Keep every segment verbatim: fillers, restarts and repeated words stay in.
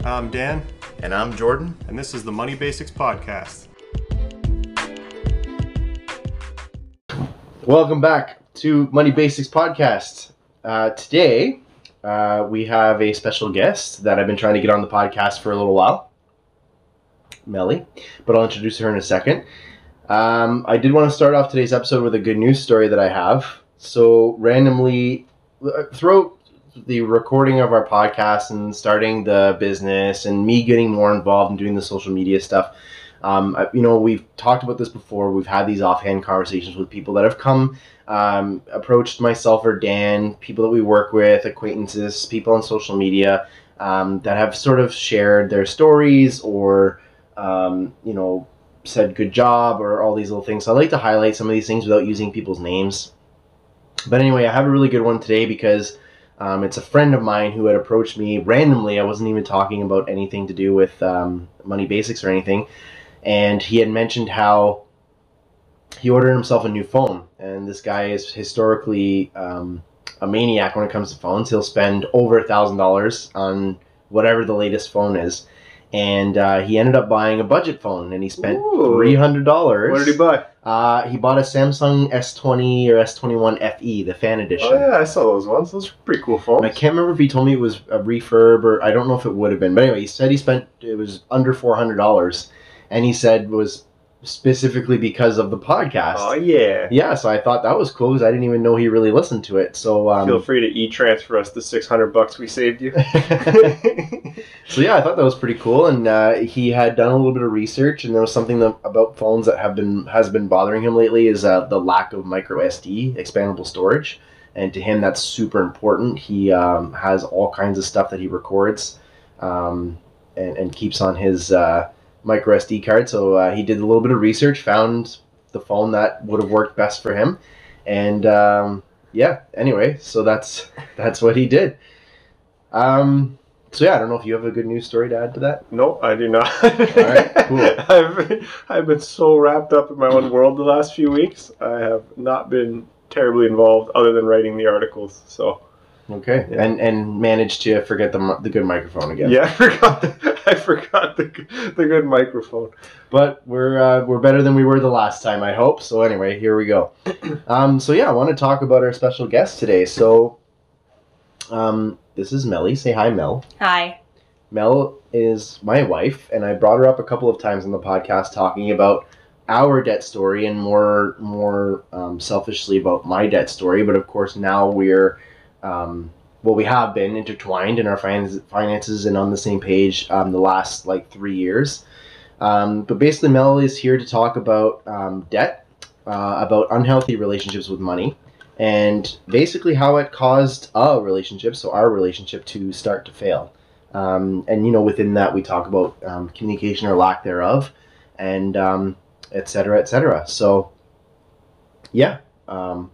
I'm Dan. And I'm Jordan. And this is the Money Basics Podcast. Welcome back to Money Basics Podcast. Uh, today, uh, we have a special guest that I've been trying to get on the podcast for a little while. Melly. But I'll introduce her in a second. Um, I did want to start off today's episode with a good news story that I have. So, randomly, throughout the recording of our podcast and starting the business and me getting more involved in doing the social media stuff, um, you know, we've talked about this before. We've had these offhand conversations with people that have come, um, approached myself or Dan, people that we work with, acquaintances, people on social media, um, that have sort of shared their stories or, um, you know, said good job or all these little things. So I like to highlight some of these things without using people's names. But anyway, I have a really good one today because Um, it's a friend of mine who had approached me randomly. I wasn't even talking about anything to do with um, Money Basics or anything. And he had mentioned how he ordered himself a new phone. And this guy is historically um, a maniac when it comes to phones. He'll spend over a thousand dollars on whatever the latest phone is. And uh, he ended up buying a budget phone, and he spent Ooh. three hundred dollars. What did he buy? Uh, he bought a Samsung S twenty or S twenty-one F E, the fan edition. Oh yeah, I saw those ones. Those are pretty cool phones. And I can't remember if he told me it was a refurb or I don't know if it would have been. But anyway, he said he spent, it was under four hundred dollars. And he said it was specifically because of the podcast. Oh yeah. Yeah, so I thought that was cool because I didn't even know he really listened to it. So um, feel free to e-transfer us the six hundred bucks we saved you. So yeah, I thought that was pretty cool. And uh, he had done a little bit of research, and there was something that, about phones that have been has been bothering him lately is uh, the lack of micro S D, expandable storage. And to him, that's super important. He um, has all kinds of stuff that he records um, and, and keeps on his uh, micro S D card. So uh, he did a little bit of research, found the phone that would have worked best for him. And um, yeah, anyway, so that's that's what he did. Um, so yeah, I don't know if you have a good news story to add to that. No, I do not. All right, cool. I've, I've been so wrapped up in my own world the last few weeks. I have not been terribly involved other than writing the articles. So okay, yeah. and and managed to forget the the good microphone again. Yeah, I forgot. I forgot the the good microphone. But we're uh, we're better than we were the last time, I hope. So anyway, here we go. Um, so yeah, I want to talk about our special guest today. So, um, this is Melly. Say hi, Mel. Hi. Mel is my wife, and I brought her up a couple of times on the podcast talking about our debt story and more more um, selfishly about my debt story. But of course, now we're um, well, we have been intertwined in our finance, finances and on the same page um, the last like three years. Um, but basically, Mel is here to talk about um, debt, uh, about unhealthy relationships with money, and basically how it caused a relationship, so our relationship, to start to fail. Um, and, you know, within that, we talk about um, communication or lack thereof, and um, et cetera, et cetera. So, yeah, um,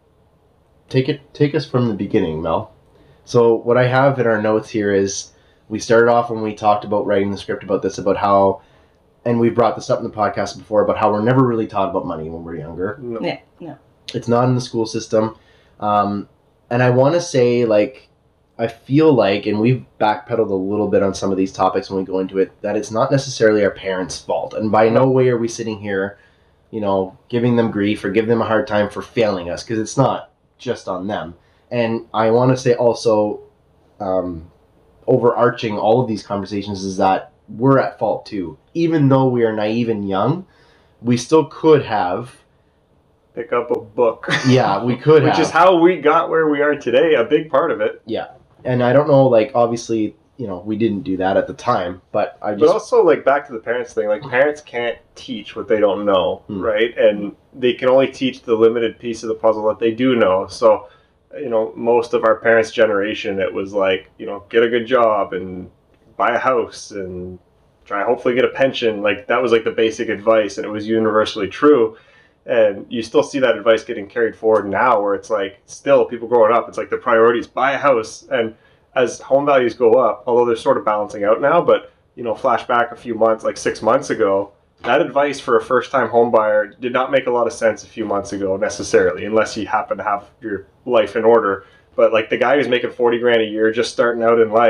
take it, take us from the beginning, Mel. So what I have in our notes here is we started off when we talked about writing the script about this, about how, and we've brought this up in the podcast before, about how we're never really taught about money when we're younger. No. Yeah, no. It's not in the school system. Um, and I want to say, like, I feel like, and we've backpedaled a little bit on some of these topics when we go into it, that it's not necessarily our parents' fault. And by no way are we sitting here, you know, giving them grief or giving them a hard time for failing us, because it's not just on them. And I want to say also, um, overarching all of these conversations is that we're at fault too. Even though we are naive and young, we still could have. Pick up a book. Yeah, we could Which have. is how we got where we are today, a big part of it. Yeah. And I don't know, like, obviously, you know, we didn't do that at the time, but I just... But also, like, back to the parents thing, like, parents can't teach what they don't know, Hmm. right? And they can only teach the limited piece of the puzzle that they do know. So, you know, most of our parents' generation, it was like, you know, get a good job and buy a house and try hopefully get a pension. Like, that was, like, the basic advice, and it was universally true. And you still see that advice getting carried forward now, where it's like, still, people growing up, it's like the priorities, buy a house. And as home values go up, although they're sort of balancing out now, but, you know, flashback a few months, like six months ago, that advice for a first-time home buyer did not make a lot of sense a few months ago necessarily, unless you happen to have your life in order. But like the guy who's making forty grand a year, just starting out in life,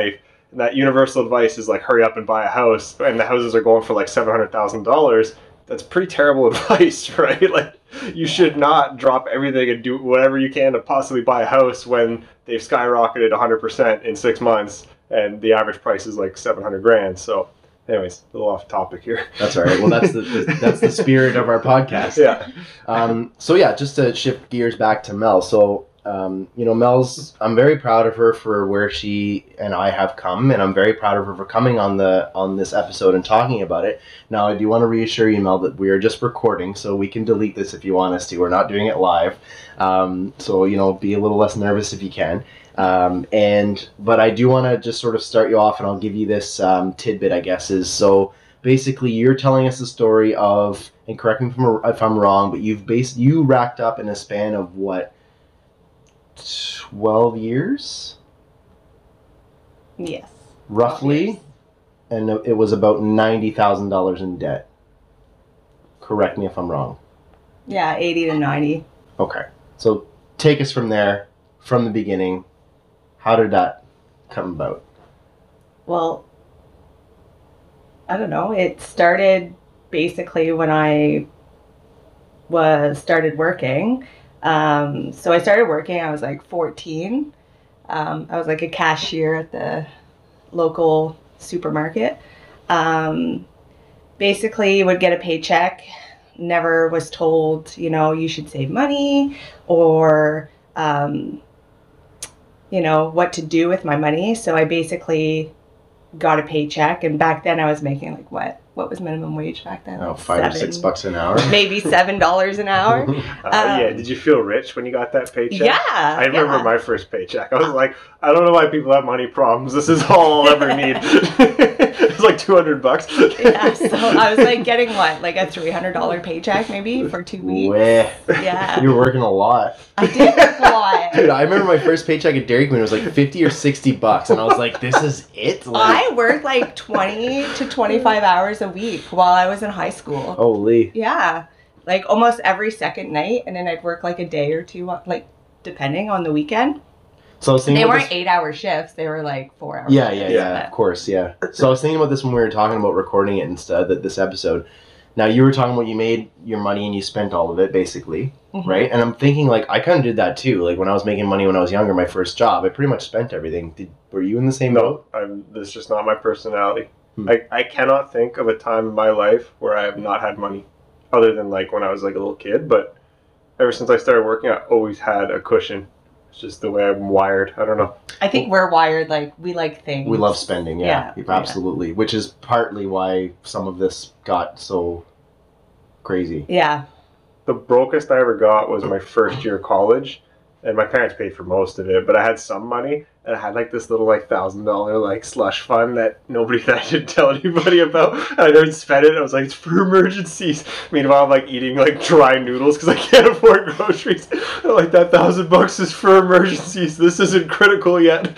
and that universal advice is like hurry up and buy a house, and the houses are going for like seven hundred thousand dollars. That's pretty terrible advice, right? Like, you should not drop everything and do whatever you can to possibly buy a house when they've skyrocketed one hundred percent in six months and the average price is like seven hundred grand. So anyways, a little off topic here. That's all right. Well, that's the, the that's the spirit of our podcast. Yeah. Um, so yeah, just to shift gears back to Mel. So um, you know, Mel's. I'm very proud of her for where she and I have come, and I'm very proud of her for coming on the on this episode and talking about it. Now, I do want to reassure you, Mel, that we are just recording, so we can delete this if you want us to. We're not doing it live, um, so you know, be a little less nervous if you can. Um, and but I do want to just sort of start you off, and I'll give you this um, tidbit, I guess, is so basically you're telling us the story of, and correct me if I'm, if I'm wrong, but you've based you racked up in a span of what, twelve years? Yes. Roughly, Years. And it was about ninety thousand dollars in debt. Correct me if I'm wrong. Yeah, eighty to ninety. Okay, so take us from there, from the beginning. How did that come about? Well, I don't know. It started basically when I was started working. Um, so I started working, I was like fourteen. Um, I was like a cashier at the local supermarket. Um, basically would get a paycheck, never was told, you know, you should save money or, um, you know, what to do with my money. So I basically got a paycheck, and back then I was making like what? What was minimum wage back then? Oh, Like five or seven, six bucks an hour. maybe seven dollars an hour. Uh, yeah. Um, Did you feel rich when you got that paycheck? Yeah, I remember yeah. my first paycheck. I was like, I don't know why people have money problems. This is all I'll ever need. It's like two hundred bucks. Yeah, so I was like getting what, like a three hundred dollar paycheck maybe for two weeks. Way. Yeah, You were working a lot. I did work a lot. Dude, I remember my first paycheck at Dairy Queen was like fifty or sixty bucks, and I was like, this is it? Like, I worked like twenty to twenty-five hours a week while I was in high school. holy. Yeah, like almost every second night, and then I'd work like a day or two, like depending on the weekend. So I was thinking They about weren't this- eight hour shifts, they were like four hour Yeah, shifts. yeah, yeah, of course, yeah. So I was thinking about this when we were talking about recording it instead, that this episode. Now, you were talking about you made your money and you spent all of it, basically, Mhm. right? And I'm thinking, like, I kind of did that too. Like, when I was making money when I was younger, my first job, I pretty much spent everything. Did, were you in the same No, boat? I'm, that's just not my personality. Hmm. I, I cannot think of a time in my life where I have not had money, other than like when I was like a little kid. But ever since I started working, I always had a cushion. It's just the way I'm wired. I don't know. I think we're wired like we like things. We love spending, yeah, Yeah, absolutely. Which is partly why some of this got so crazy. Yeah. The brokest I ever got was my first year of college, and my parents paid for most of it. But I had some money, and I had like this little like thousand dollar like slush fund that nobody that I didn't tell anybody about. And I never spent it. I was like, it's for emergencies. Meanwhile, I'm like eating like dry noodles because I can't afford groceries. I'm like, that thousand bucks is for emergencies. This isn't critical yet.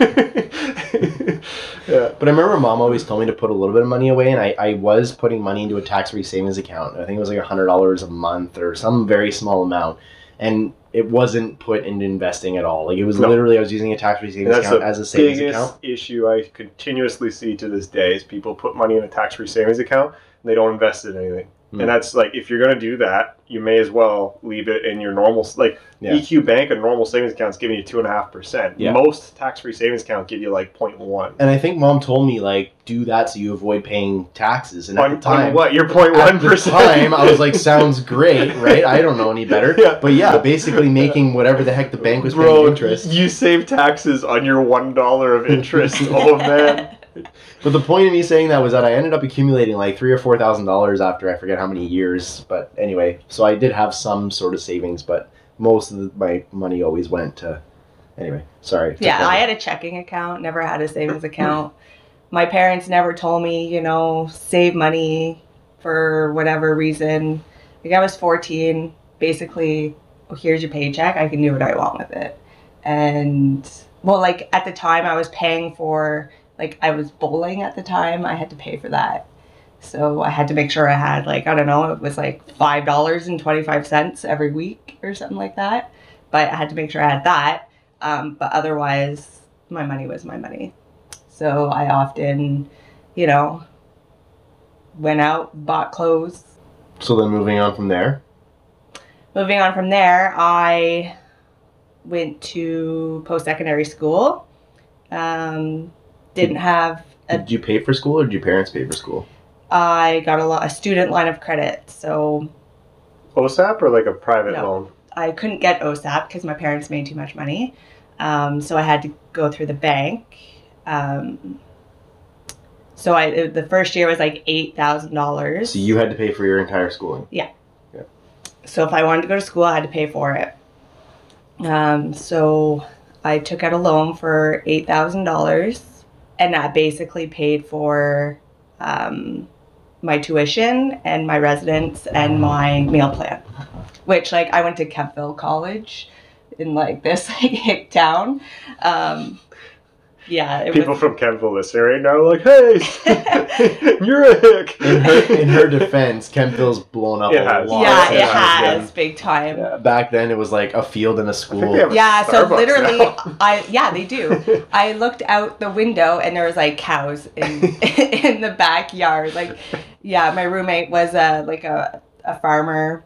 Yeah. But I remember Mom always told me to put a little bit of money away, and I, I was putting money into a tax-free savings account. I think it was like one hundred dollars a month or some very small amount. And it wasn't put into investing at all. Like, it was No. literally, I was using a tax-free savings That's account the as a savings biggest account. issue I continuously see to this day is people put money in a tax-free savings account and they don't invest it in anything. Hmm. And that's like, if you're going to do that, you may as well leave it in your normal, like Yeah. E Q Bank, a normal savings account is giving you two and a half percent. Yeah. Most tax-free savings accounts give you like zero point one. And I think Mom told me, like, do that so you avoid paying taxes. And at On, the time, on what? Your zero point one at the percent? time, I was like, sounds great, right? I don't know any better. Yeah. But yeah, basically making whatever the heck the bank was paying Bro, interest. you save taxes on your one dollar of interest. Oh, man. But the point of me saying that was that I ended up accumulating like three or four thousand dollars after I forget how many years. But anyway, so I did have some sort of savings, but most of the, my money always went to. Anyway, sorry. Yeah, I had a checking account, never had a savings account. My parents never told me, you know, save money for whatever reason. Like, I was fourteen, basically, well, here's your paycheck, I can do what I want with it. And, well, like, at the time I was paying for, like, I was bowling at the time, I had to pay for that. So I had to make sure I had, like, I don't know, it was like five dollars and twenty-five cents every week or something like that. But I had to make sure I had that. Um, but otherwise, my money was my money. So I often, you know, went out, bought clothes. So then moving on from there. Moving on from there, I went to post-secondary school. Um, didn't have a, Did you pay for school or did your parents pay for school? I got a, lo- a student line of credit, so O S A P or like a private No. loan? I couldn't get O S A P because my parents made too much money. Um, so I had to go through the bank. Um, so I it- the first year was like eight thousand dollars. So you had to pay for your entire schooling. So if I wanted to go to school, I had to pay for it. Um, so I took out a loan for eight thousand dollars, and that basically paid for um, my tuition and my residence and my meal plan. Which, like, I went to Kempville College in like this like hick town. Um, yeah, it People was. from Kempville listening right now are like, hey, you're a hick. In her, in her defense, Kempville's blown up It a has. lot. Yeah, Yeah, it has yeah. big time. Yeah, back then it was like a field and a I school. think they have a Yeah, so Starbucks literally, now. I yeah, they do. I looked out the window and there was like cows in in the backyard. Like, yeah, my roommate was a like a, a farmer.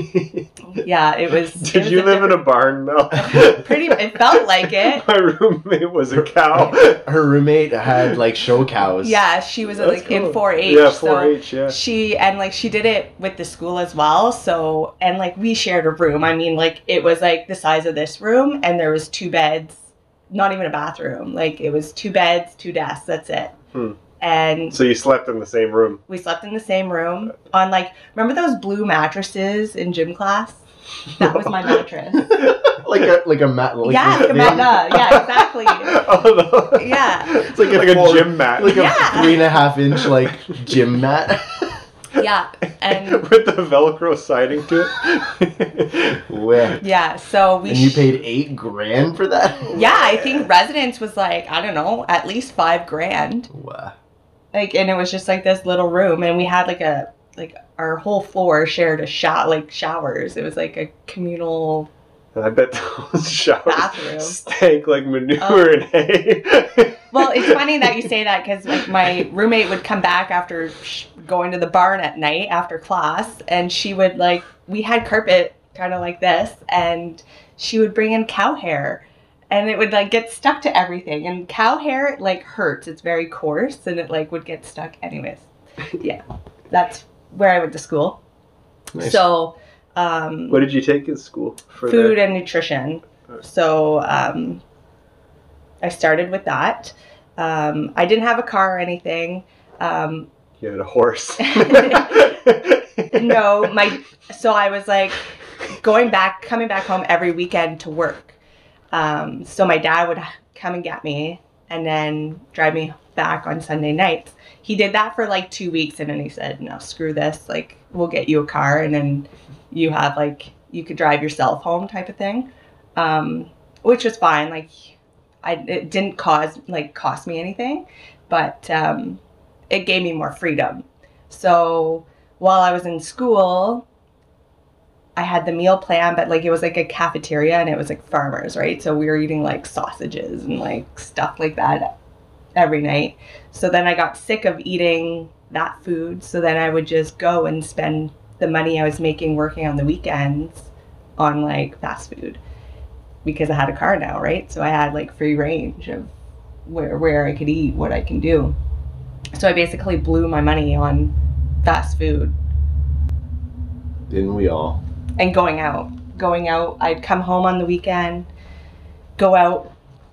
Yeah, it was. it Did was you a live in a different- barn, Mel? Pretty, it felt like it. My roommate was a cow. Her roommate had like show cows. Yeah, she was That's like cool. in four H. Yeah, so four H, yeah. she and like she did it with the school as well. So and like we shared a room. I mean, like it was like the size of this room, and there was two beds, not even a bathroom. Like it was two beds, two desks. That's it. Hmm. And So you slept in the same room. we slept in the same room on like remember those blue mattresses in gym class? That was my mattress. like a like a mat. Like yeah, like a mat. uh, yeah, exactly. Oh, no. Yeah. It's like a, Like a four- gym mat. Like a Yeah. three and a half inch like gym mat. Yeah, and With the Velcro siding to it. Where? yeah. So we. And you sh- paid eight grand for that? Yeah, I think residence was like I don't know, at least five grand. Wow. Like, and it was just like this little room, and we had like a like our whole floor shared a shower, like showers. It was like a communal. I bet those showers Bathroom. stank like manure Oh. and hay. Well, it's funny that you say that because like my roommate would come back after sh- going to the barn at night after class, and she would like we had carpet kind of like this, and she would bring in cow hair. And it would like get stuck to everything. And cow hair like hurts. It's very coarse and it like would get stuck anyways. Yeah. That's where I went to school. Nice. So um What did you take at school for food that? and nutrition. So um I started with that. Um I didn't have a car or anything. Um You had a horse. no, my so I was like going back coming back home every weekend to work. Um, so my dad would come and get me and then drive me back on Sunday nights. He did that for like two weeks and then he said, no, screw this. Like, we'll get you a car and then you have like, you could drive yourself home type of thing. Um, which was fine. Like, I, it didn't cause, like, cost me anything, but um, it gave me more freedom. So while I was in school, I had the meal plan, but like it was like a cafeteria and it was like farmers, right? So we were eating like sausages and like stuff like that every night. So then I got sick of eating that food. So then I would just go and spend the money I was making working on the weekends on like fast food because I had a car now, right? So I had like free range of where where I could eat, what I can do. So I basically blew my money on fast food. Didn't we all? And going out. Going out. I'd come home on the weekend, go out,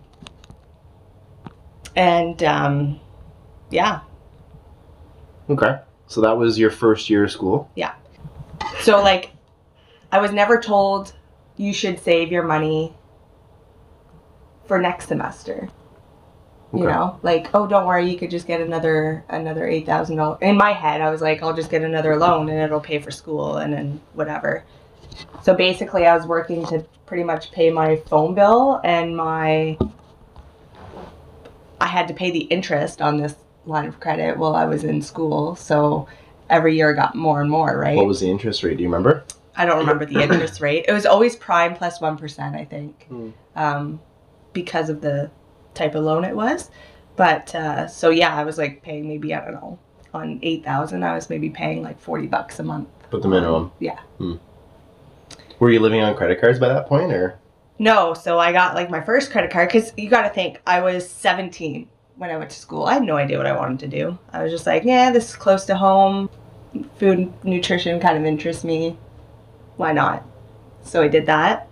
and um, yeah. Okay. So that was your first year of school? So, like, I was never told you should save your money for next semester. You Okay. know, like, oh, don't worry, you could just get another another eight thousand dollars. In my head, I was like, I'll just get another loan and it'll pay for school and then whatever. So basically, I was working to pretty much pay my phone bill and my. I had to pay the interest on this line of credit while I was in school. So every year it got more and more, right? What was the interest rate? Do you remember? I don't remember the interest rate. It was always prime plus one percent, I think, Hmm. um, because of the type of loan it was. But uh, so yeah, I was like paying maybe, I don't know, on eight thousand, I was maybe paying like forty bucks a month. But the minimum. Yeah. Hmm. Were you living on credit cards by that point, or? No, so I got like my first credit card because you got to think I was seventeen when I went to school. I had no idea what I wanted to do. I was just like, yeah, this is close to home. Food and nutrition kind of interests me. Why not? So I did that.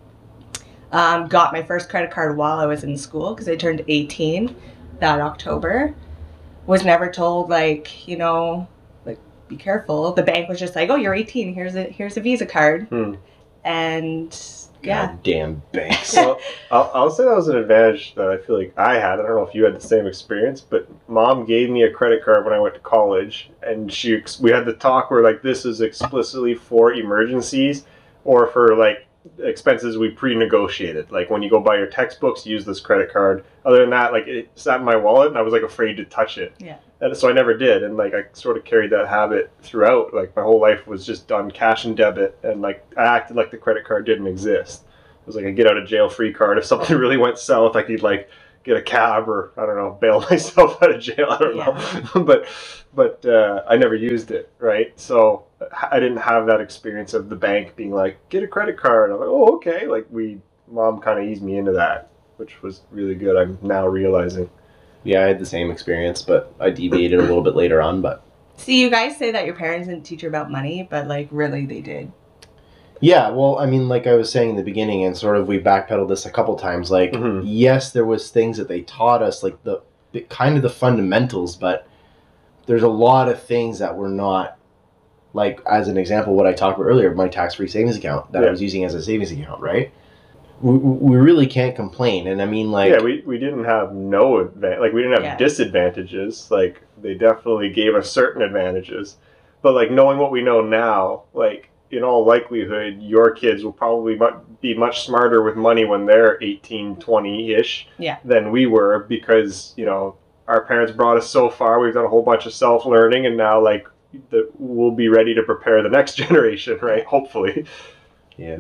Um, got my first credit card while I was in school because I turned eighteen that October. Was never told, like, you know, like, be careful. The bank was just like, oh, you're eighteen. Here's a here's a Visa card. Hmm. And yeah. God damn banks. Well, I'll, I'll say that was an advantage that I feel like I had. I don't know if you had the same experience, but Mom gave me a credit card when I went to college, and she ex- we had the talk where like this is explicitly for emergencies or for like expenses we pre-negotiated. Like when you go buy your textbooks, use this credit card. Other than that, like it sat in my wallet, and I was like afraid to touch it. Yeah. And so I never did, and like I sort of carried that habit throughout. Like my whole life was just done cash and debit, and like I acted like the credit card didn't exist. It was like a get out of jail free card. If something really went south, I could like get a cab or I don't know, bail myself out of jail. I don't Yeah. know, but but uh, I never used it, right? So I didn't have that experience of the bank being like, get a credit card. I'm like, oh, okay. Like we, Mom kind of eased me into that, which was really good. I'm now realizing. Yeah, I had the same experience, but I deviated a little bit later on. But See, you guys say that your parents didn't teach you about money, but like really they did. yeah, well, I mean, like I was saying in the beginning, and sort of we backpedaled this a couple times. Like, Mhm. yes, there was things that they taught us, like the, the kind of the fundamentals, but there's a lot of things that were not, like as an example, what I talked about earlier, my tax-free savings account that I Yeah. was using as a savings account, right? We, we really can't complain, and I mean, like, Yeah, we, we didn't have no advantage. Like we didn't have Yeah. disadvantages. Like they definitely gave us certain advantages. But like knowing what we know now, like in all likelihood, your kids will probably mu- be much smarter with money when they're eighteen, twenty-ish Yeah. than we were because, you know, our parents brought us so far. We've done a whole bunch of self-learning, and now like the, we'll be ready to prepare the next generation, right? Hopefully. yeah.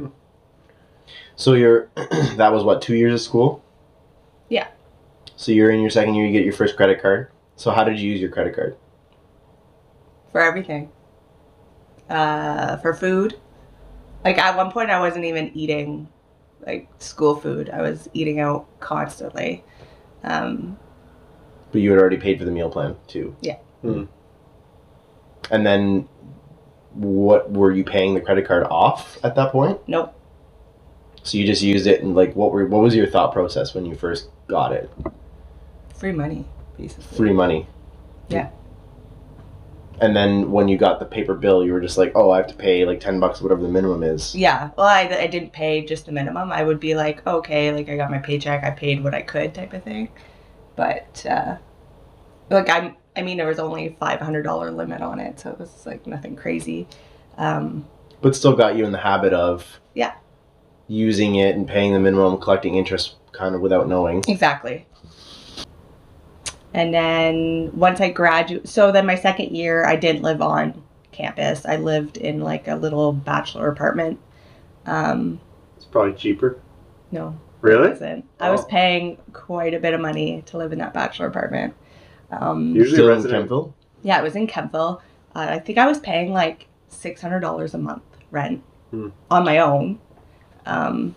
So you're, that was what, two years of school? Yeah. So you're in your second year, you get your first credit card. So how did you use your credit card? For everything. Uh, for food. Like at one point I wasn't even eating like school food. I was eating out constantly. Um, But you had already paid for the meal plan too. Yeah. Hmm. And then what were you paying the credit card off at that point? nope. So you just used it, and like what were what was your thought process when you first got it? Free money, basically. Free money. Yeah. And then when you got the paper bill, you were just like, oh, I have to pay like ten bucks, whatever the minimum is. Yeah. Well, I, I didn't pay just the minimum. I would be like, okay, like I got my paycheck, I paid what I could type of thing. But, uh, like I'm, I mean, there was only a five hundred dollars limit on it, so it was like nothing crazy. Um, But still got you in the habit of Yeah. using it and paying the minimum, collecting interest kind of without knowing. Exactly. And then once I graduated, so then my second year, I didn't live on campus. I lived in like a little bachelor apartment. Um, It's probably cheaper. no, it Really? wasn't. I was Oh. paying quite a bit of money to live in that bachelor apartment. Um, Usually Still in resident. Kempville? yeah, it was in Kempville. Uh, I think I was paying like six hundred dollars a month rent Hmm. on my own. Um,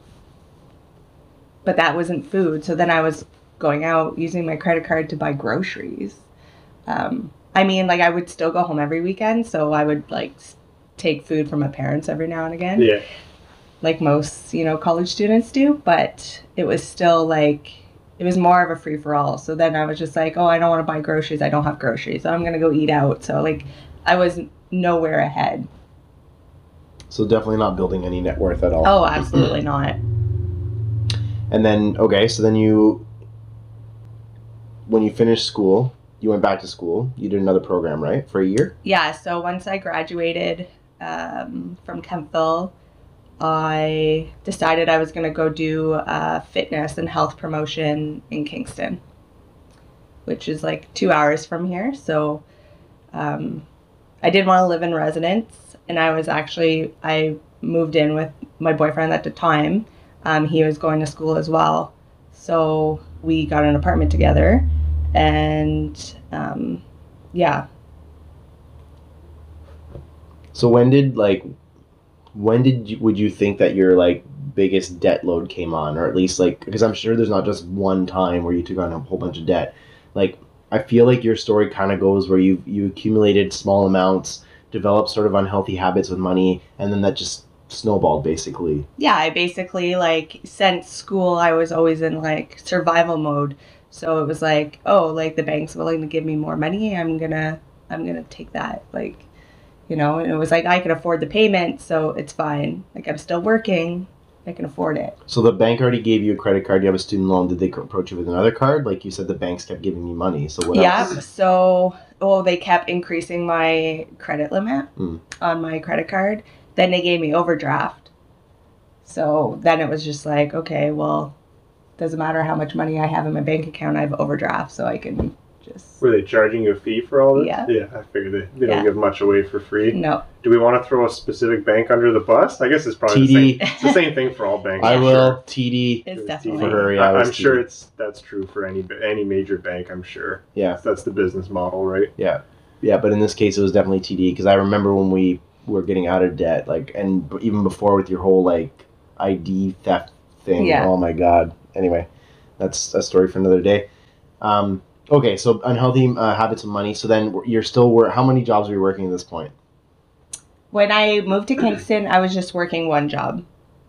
but that wasn't food. So then I was going out using my credit card to buy groceries. Um, I mean, like I would still go home every weekend. So I would like s- take food from my parents every now and again. Yeah. Like most, you know, college students do. But it was still like, it was more of a free for all. So then I was just like, oh, I don't want to buy groceries. I don't have groceries. So I'm going to go eat out. So like I was nowhere ahead. So definitely not building any net worth at all. Oh, absolutely not. And then, okay, so then you, when you finished school, you went back to school. You did another program, right, for a year? Yeah, so once I graduated um, from Kempville, I decided I was going to go do uh, fitness and health promotion in Kingston, which is like two hours from here. So um, I did want to live in residence, and I was actually, I moved in with my boyfriend at the time. Um, he was going to school as well. So we got an apartment together, and um, yeah. So when did like, when did you, would you think that your like biggest debt load came on, or at least like, because I'm sure there's not just one time where you took on a whole bunch of debt. Like, I feel like your story kind of goes where you you accumulated small amounts, developed sort of unhealthy habits with money, and then that just snowballed basically. Yeah, I basically, like, since school, I was always in, like, survival mode. So it was like, oh, like, the bank's willing to give me more money. I'm gonna, I'm gonna take that. Like, you know, and it was like, I can afford the payment, so it's fine. Like, I'm still working. I can afford it. So the bank already gave you a credit card. You have a student loan. Did they approach you with another card? Like you said, the banks kept giving you money. So what yeah, else? so, oh, they kept increasing my credit limit Mm. on my credit card. Then they gave me overdraft. So then it was just like, okay, well, doesn't matter how much money I have in my bank account, I have overdraft, so I can just... Were they charging you a fee for all this? Yeah. Yeah, I figured they, they Yeah. don't give much away for free. No. Do we want to throw a specific bank under the bus? I guess it's probably T D. the same. It's the same thing for all banks. I I'm will. sure. T D. It's It was definitely... T D. For her, yeah, I- it was I'm sure T D. it's that's true for any any major bank. I'm sure. Yeah. That's the business model, right? Yeah, but in this case, it was definitely T D because I remember when we were getting out of debt, like, and b- even before with your whole like I D theft thing. Yeah. Oh my God. Anyway, that's a story for another day. Um, okay, so unhealthy uh, habits of money. So then you're still wor- how many jobs were you working at this point? When I moved to Kingston, I was just working one job.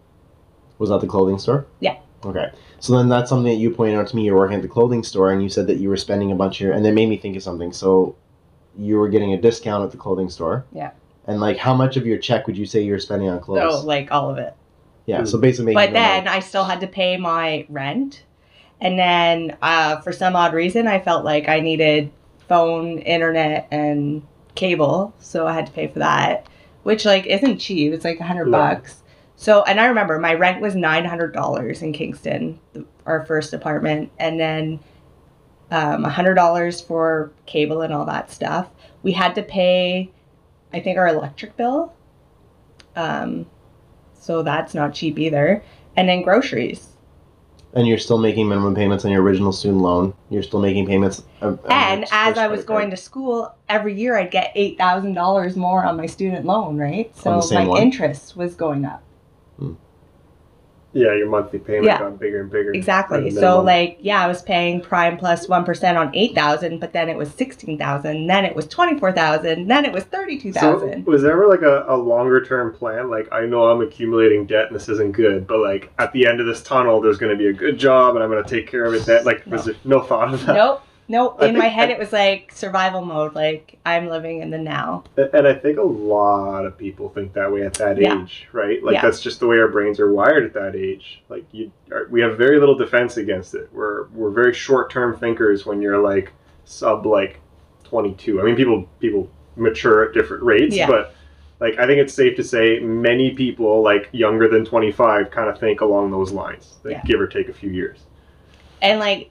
Was that the clothing store? Yeah. Okay. So then that's something that you pointed out to me. You're working at the clothing store, and you said that you were spending a bunch of your, and that made me think of something. So you were getting a discount at the clothing store. Yeah. And like, how much of your check would you say you were spending on clothes? So, like, all of it. Yeah. So basically, But making then money. I still had to pay my rent. And then uh, for some odd reason, I felt like I needed phone, internet, and cable. So I had to pay for that, which, like, isn't cheap. It's like a hundred No. bucks. So, and I remember my rent was nine hundred dollars in Kingston, the- our first apartment. And then um, one hundred dollars for cable and all that stuff. We had to pay, I think, our electric bill. Um, so that's not cheap either. And then groceries. And you're still making minimum payments on your original student loan. You're still making payments. Uh, And as I was going to school, every year I'd get eight thousand dollars more on my student loan, right? On So the same my one? interest was going up. Yeah, your monthly payment Yeah. got bigger and bigger. Exactly. And So, minimum. like, yeah, I was paying prime plus one percent on eight thousand, but then it was sixteen thousand, then it was twenty-four thousand, then it was thirty-two So thousand. was there ever like a, a longer term plan? Like, I know I'm accumulating debt and this isn't good, but like at the end of this tunnel, there's going to be a good job and I'm going to take care of it. That like, was No. there no thought of that? Nope. Nope. I In my think head, I- it was like survival mode. Like, I'm living in the now. And I think a lot of people think that way at that Yeah. age, right? Like Yeah. that's just the way our brains are wired at that age. Like you, are- we have very little defense against it. We're we're very short term thinkers when you're like sub like twenty-two. I mean, people people mature at different rates, Yeah. but like I think it's safe to say many people like younger than twenty-five kind of think along those lines, like Yeah. give or take a few years. And like,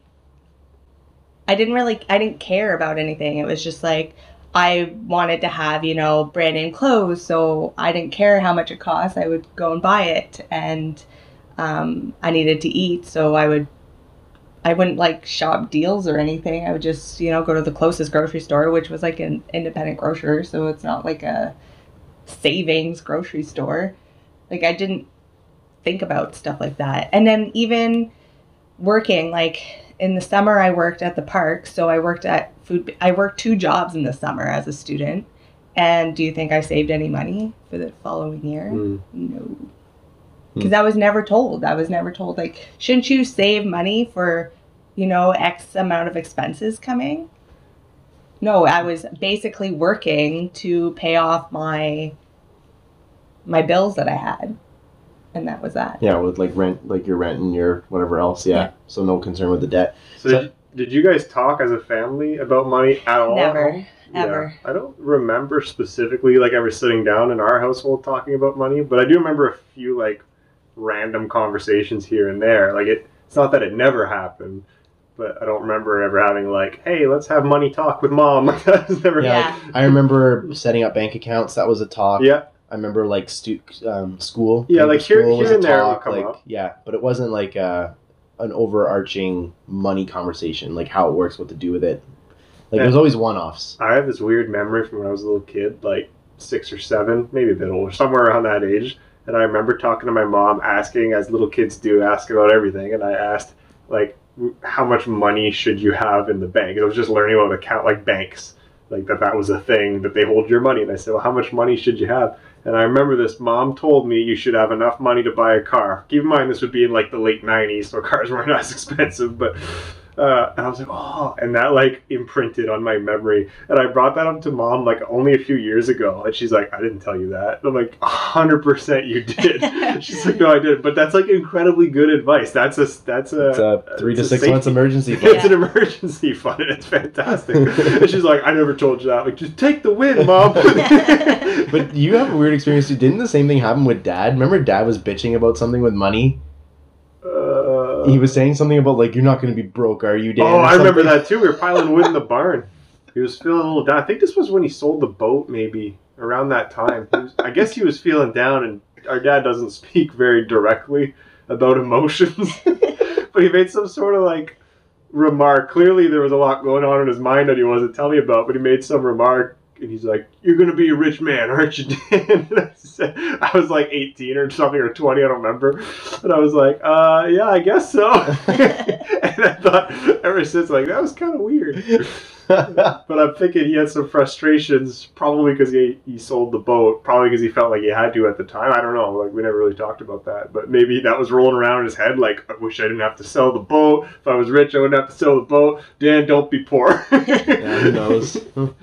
I didn't really, I didn't care about anything. It was just like, I wanted to have, you know, brand name clothes. So I didn't care how much it cost. I would go and buy it. And um, I needed to eat. So I would, I wouldn't like shop deals or anything. I would just, you know, go to the closest grocery store, which was like an independent grocer. So it's not like a savings grocery store. Like, I didn't think about stuff like that. And then even working, like, in the summer, I worked at the park, so I worked at food. I worked two jobs in the summer as a student. And do you think I saved any money for the following year? Mm. No, because I was never told. I was never told, like, shouldn't you save money for, you know, X amount of expenses coming? No, I was basically working to pay off my my bills that I had, and that was that. Yeah, with like rent, like your rent and your whatever else. Yeah. Yeah. So no concern with the debt. So, So- did, did you guys talk as a family about money at all? at Never. home? Ever. Yeah. I don't remember specifically like ever sitting down in our household talking about money, but I do remember a few like random conversations here and there. Like it, it's not that it never happened, but I don't remember ever having like, hey, let's have money talk with mom. That was never. Yeah. I remember setting up bank accounts. That was a talk. Yeah. I remember like stu- um, school. Yeah, going like to here- school was here a and there it would talk, come like, up. Yeah, but it wasn't like uh, an overarching money conversation, like how it works, what to do with it. Like Yeah. there's always one-offs. I have this weird memory from when I was a little kid, like six or seven, maybe a bit older, somewhere around that age. And I remember talking to my mom, asking, as little kids do, ask about everything. And I asked, like, how much money should you have in the bank? I was just learning about account, like banks, like that that was a thing, that they hold your money. And I said, well, how much money should you have? And I remember this mom told me you should have enough money to buy a car. Keep in mind, this would be in like the late nineties, so cars weren't as expensive, but uh, and I was like, oh, and that like imprinted on my memory. And I brought that up to mom like only a few years ago, and she's like, I didn't tell you that. And I'm like, a hundred percent you did. She's like, no, I didn't. But that's like incredibly good advice. That's a that's a, It's a three to it's a six safety- months emergency It's fund. Yeah. an emergency fund, and it's fantastic. And she's like, I never told you that. Like, just take the win, mom. But you have a weird experience too. Didn't the same thing happen with Dad? Remember Dad was bitching about something with money? Uh, He was saying something about like, you're not going to be broke, are you, Dan? Oh, or I remember something? that too. We were piling wood in the barn. He was feeling a little down. I think this was when he sold the boat, maybe around that time. He was, I guess he was feeling down, and our dad doesn't speak very directly about emotions, but he made some sort of like remark. Clearly, there was a lot going on in his mind that he wasn't telling me about, but he made some remark. And he's like, "You're gonna be a rich man, aren't you, Dan?" And I, said, I was like eighteen or something, or twenty, I don't remember. And I was like, "Uh, yeah, I guess so." And I thought, ever since, like that was kind of weird. But I'm thinking he had some frustrations, probably because he he sold the boat, probably because he felt like he had to at the time. I don't know. Like we never really talked about that, but maybe that was rolling around in his head. Like, I wish I didn't have to sell the boat. If I was rich, I wouldn't have to sell the boat. Dan, don't be poor. Yeah, who knows?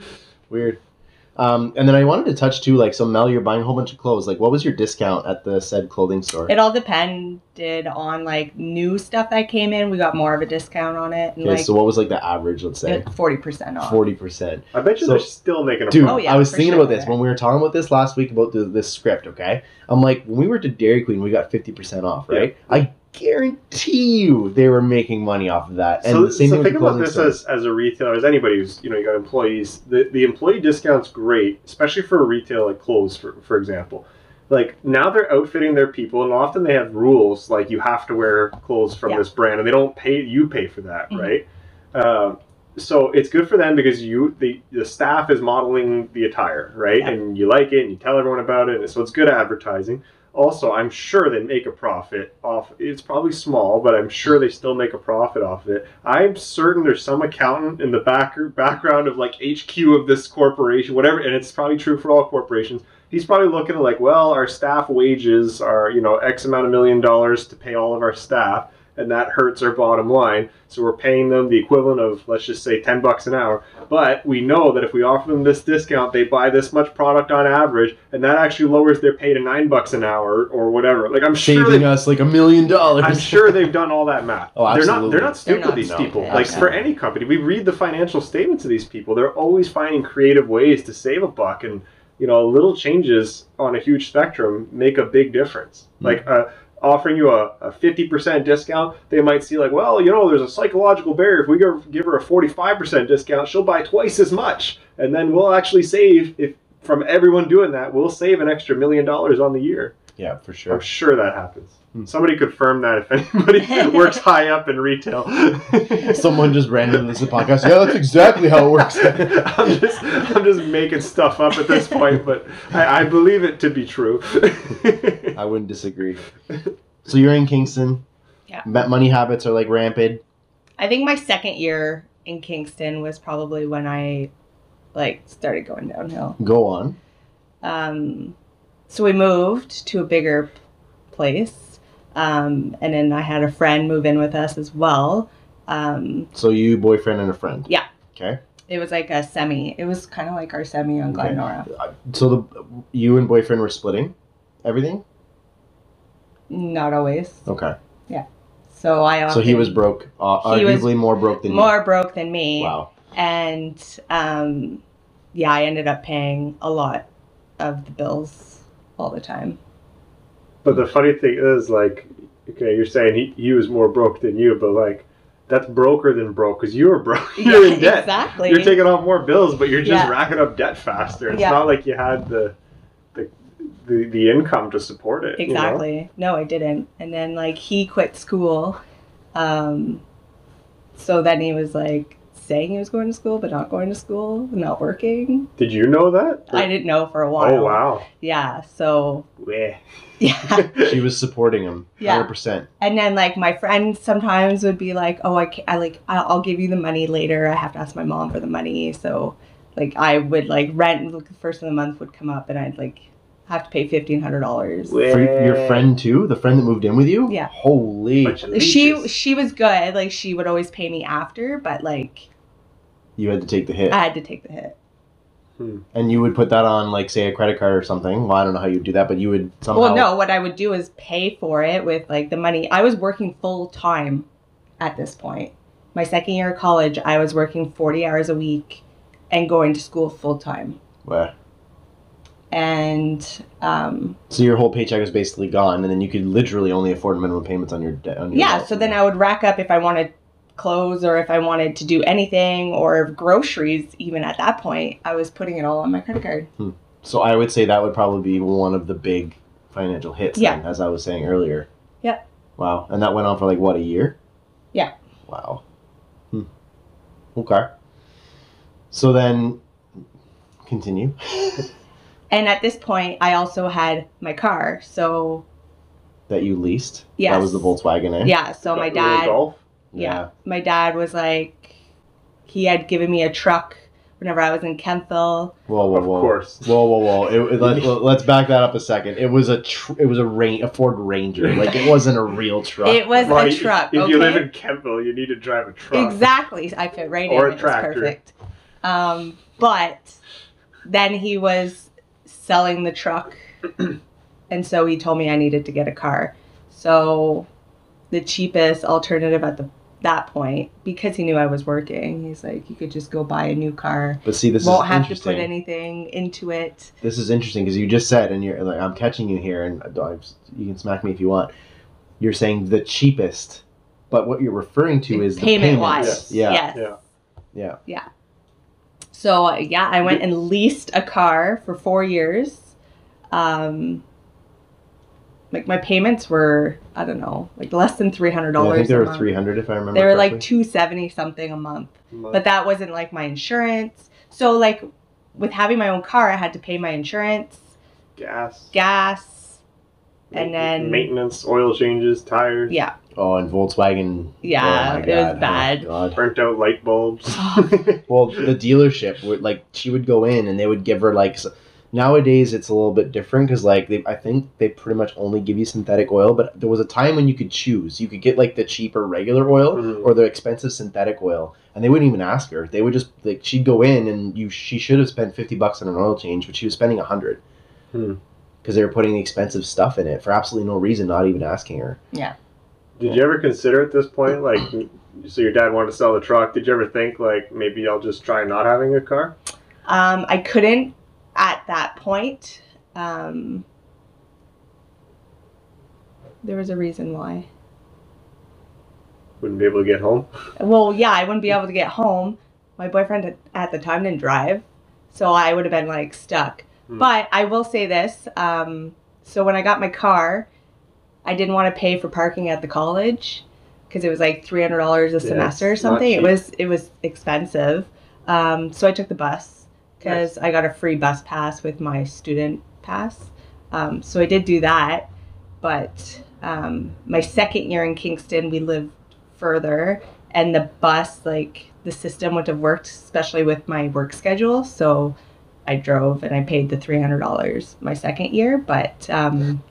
Weird. Um, and then I wanted to touch too, like, so Mel, you're buying a whole bunch of clothes. Like, what was your discount at the said clothing store? It all depended on like new stuff that came in. We got more of a discount on it, and Okay, like so what was like the average, let's say? forty percent off. forty percent. I bet you So- they're still making a Dude, profit. Oh, yeah, I was for thinking sure. about this when we were talking about this last week about the, this script, okay? I'm like, when we were to Dairy Queen, we got fifty percent off, right? I guarantee you they were making money off of that. And so, the same so thing think with the about clothing this store. as, as a retailer, as anybody who's, you know, you got employees. The, the employee discount's great, especially for a retail like clothes, for, for example. Like, now they're outfitting their people, and often they have rules, like you have to wear clothes from Yeah. this brand, and they don't pay, you pay for that, Mhm. right? Um, so it's good for them because you the, the staff is modeling the attire, right? Yeah. And you like it, and you tell everyone about it, and so it's good advertising. Also, I'm sure they make a profit off. It's probably small, but I'm sure they still make a profit off of it. I'm certain there's some accountant in the back background of like H Q of this corporation, whatever, and it's probably true for all corporations. He's probably looking at like, well, our staff wages are, you know, X amount of million dollars to pay all of our staff, and that hurts our bottom line. So we're paying them the equivalent of, let's just say, ten bucks an hour. But we know that if we offer them this discount, they buy this much product on average, and that actually lowers their pay to nine bucks an hour or whatever. Like, I'm sure Saving they, us like a million dollars. I'm sure they've done all that math. Oh, They're not. absolutely. They're not stupid. They're not these stupid. people. No, Like no. for any company, we read the financial statements of these people. They're always finding creative ways to save a buck, and you know, little changes on a huge spectrum make a big difference. Mm. Like uh, offering you a, a fifty percent discount, they might see like, well, you know, there's a psychological barrier. If we give, give her a forty-five percent discount, she'll buy twice as much, and then we'll actually save, if from everyone doing that, we'll save an extra million dollars on the year. Yeah, for I'm sure. sure that happens. Hmm. Somebody confirm that if anybody works high up in retail. Someone just randomly listened to the podcast. Yeah, that's exactly how it works. I'm just I'm just making stuff up at this point, but I, I believe it to be true. I wouldn't disagree. So you're in Kingston. Yeah. Ma- Money habits are like rampant. I think my second year in Kingston was probably when I like started going downhill. Go on. Um, so we moved to a bigger place, um, and then I had a friend move in with us as well. Um, So you, boyfriend, and a friend. Yeah. Okay. it was like a semi. It was kind of like our semi on Okay. Glenora. So the you and boyfriend were splitting everything. Not always. Okay. So I often, So he was broke. Uh, He was arguably more broke than more broke than me. you. Wow. And um, yeah, I ended up paying a lot of the bills all the time. But the funny thing is, like, okay, you're saying he, he was more broke than you, but like, that's broker than broke because you were broke. You're Yeah, in debt. exactly. You're taking on more bills, but you're just Yeah. racking up debt faster. It's Yeah. not like you had the the the, the income to support it. you know? Exactly. No, I didn't. And then like he quit school Um, so then he was like saying he was going to school, but not going to school, not working. Did you know that? I didn't know for a while. Oh, wow. Yeah. So, Weh. yeah. She was supporting him. Yeah. one hundred percent. And then like my friends sometimes would be like, oh, I, can't, I like, I'll, I'll give you the money later. I have to ask my mom for the money. So like I would like rent, the first of the month would come up and I'd like have to pay fifteen hundred dollars. Weh. For your friend too? The friend that moved in with you? Yeah. Holy. Bunch of She, leeches. she was good. Like she would always pay me after, but like You had to take the hit. I had to take the hit. Hmm. And you would put that on, like, say, a credit card or something. Well, I don't know how you'd do that, but you would somehow... Well, no, what I would do is pay for it with like the money. I was working full time at this point. My second year of college, I was working forty hours a week and going to school full time. Well, And um, so your whole paycheck was basically gone, and then you could literally only afford minimum payments on your debt. On your yeah, debt. so then I would rack up if I wanted clothes or if I wanted to do anything or groceries. Even at that point, I was putting it all on my credit card. So I would say that would probably be one of the big financial hits, Yeah. then, as I was saying earlier. Yeah. Wow. And that went on for, like, what, a year? Yeah. Wow. Hmm. Okay. So then, continue. And at this point, I also had my car. So That you leased? Yes. That was the Volkswagen, eh? yeah, so my Got the little dad... Golf? Yeah. My dad was like, he had given me a truck whenever I was in Kempville. Whoa, whoa, Of whoa. course. Whoa, whoa, whoa. It, it, let, let's back that up a second. It was a tr- it was a, rain, a Ford Ranger. Like, it wasn't a real truck. It was Right, a truck. If okay? you live in Kentville, you need to drive a truck. Exactly. I fit right Or in. a It tractor. was perfect. Um, but then he was selling the truck, and so he told me I needed to get a car. So the cheapest alternative at the that point, because he knew I was working, he's like, you could just go buy a new car. But see, this Won't is have to interesting. put anything into it. This is interesting because you just said, and you're like, I'm catching you here, and I- you can smack me if you want. You're saying the cheapest, but what you're referring to is the Payment payments. wise. Yeah. Yes. Yeah. Yeah. So uh, yeah, I went and leased a car for four years. Um, like my payments were, I don't know, like less than three hundred Yeah, dollars. I think they a were month. three hundred if I remember. They were like correctly. two seventy something a month, Month. but that wasn't like my insurance. So like with having my own car, I had to pay my insurance, Gas. gas, and then maintenance, oil changes, tires. yeah, Oh, and Volkswagen. Yeah, oh my it was God. bad. Oh, God. Burnt out light bulbs. Well, the dealership would like she would go in and they would give her like. s- Nowadays it's a little bit different because like they, I think they pretty much only give you synthetic oil. But there was a time when you could choose. You could get like the cheaper regular oil Mhm. or the expensive synthetic oil, and they wouldn't even ask her. They would just like she'd go in and you she should have spent fifty bucks on an oil change, but she was spending a hundred Hmm. because they were putting the expensive stuff in it for absolutely no reason, not even asking her. Did you ever consider at this point, like, so your dad wanted to sell the truck? Did you ever think, like, maybe I'll just try not having a car? um, I couldn't at that point. Um, there was a reason why. Wouldn't be able to get home? Well, yeah, I wouldn't be able to get home. My boyfriend at- at the time didn't drive, so I would have been like stuck. Hmm. But I will say this. Um, so when I got my car, I didn't want to pay for parking at the college because it was like three hundred dollars a Yeah, semester or it's not something. It cheap. was it was expensive. Um, so I took the bus because I got a free bus pass with my student pass. Um, so I did do that. But um, my second year in Kingston, we lived further, and the bus, like the system wouldn't have worked, especially with my work schedule. So I drove and I paid the three hundred dollars my second year. But um,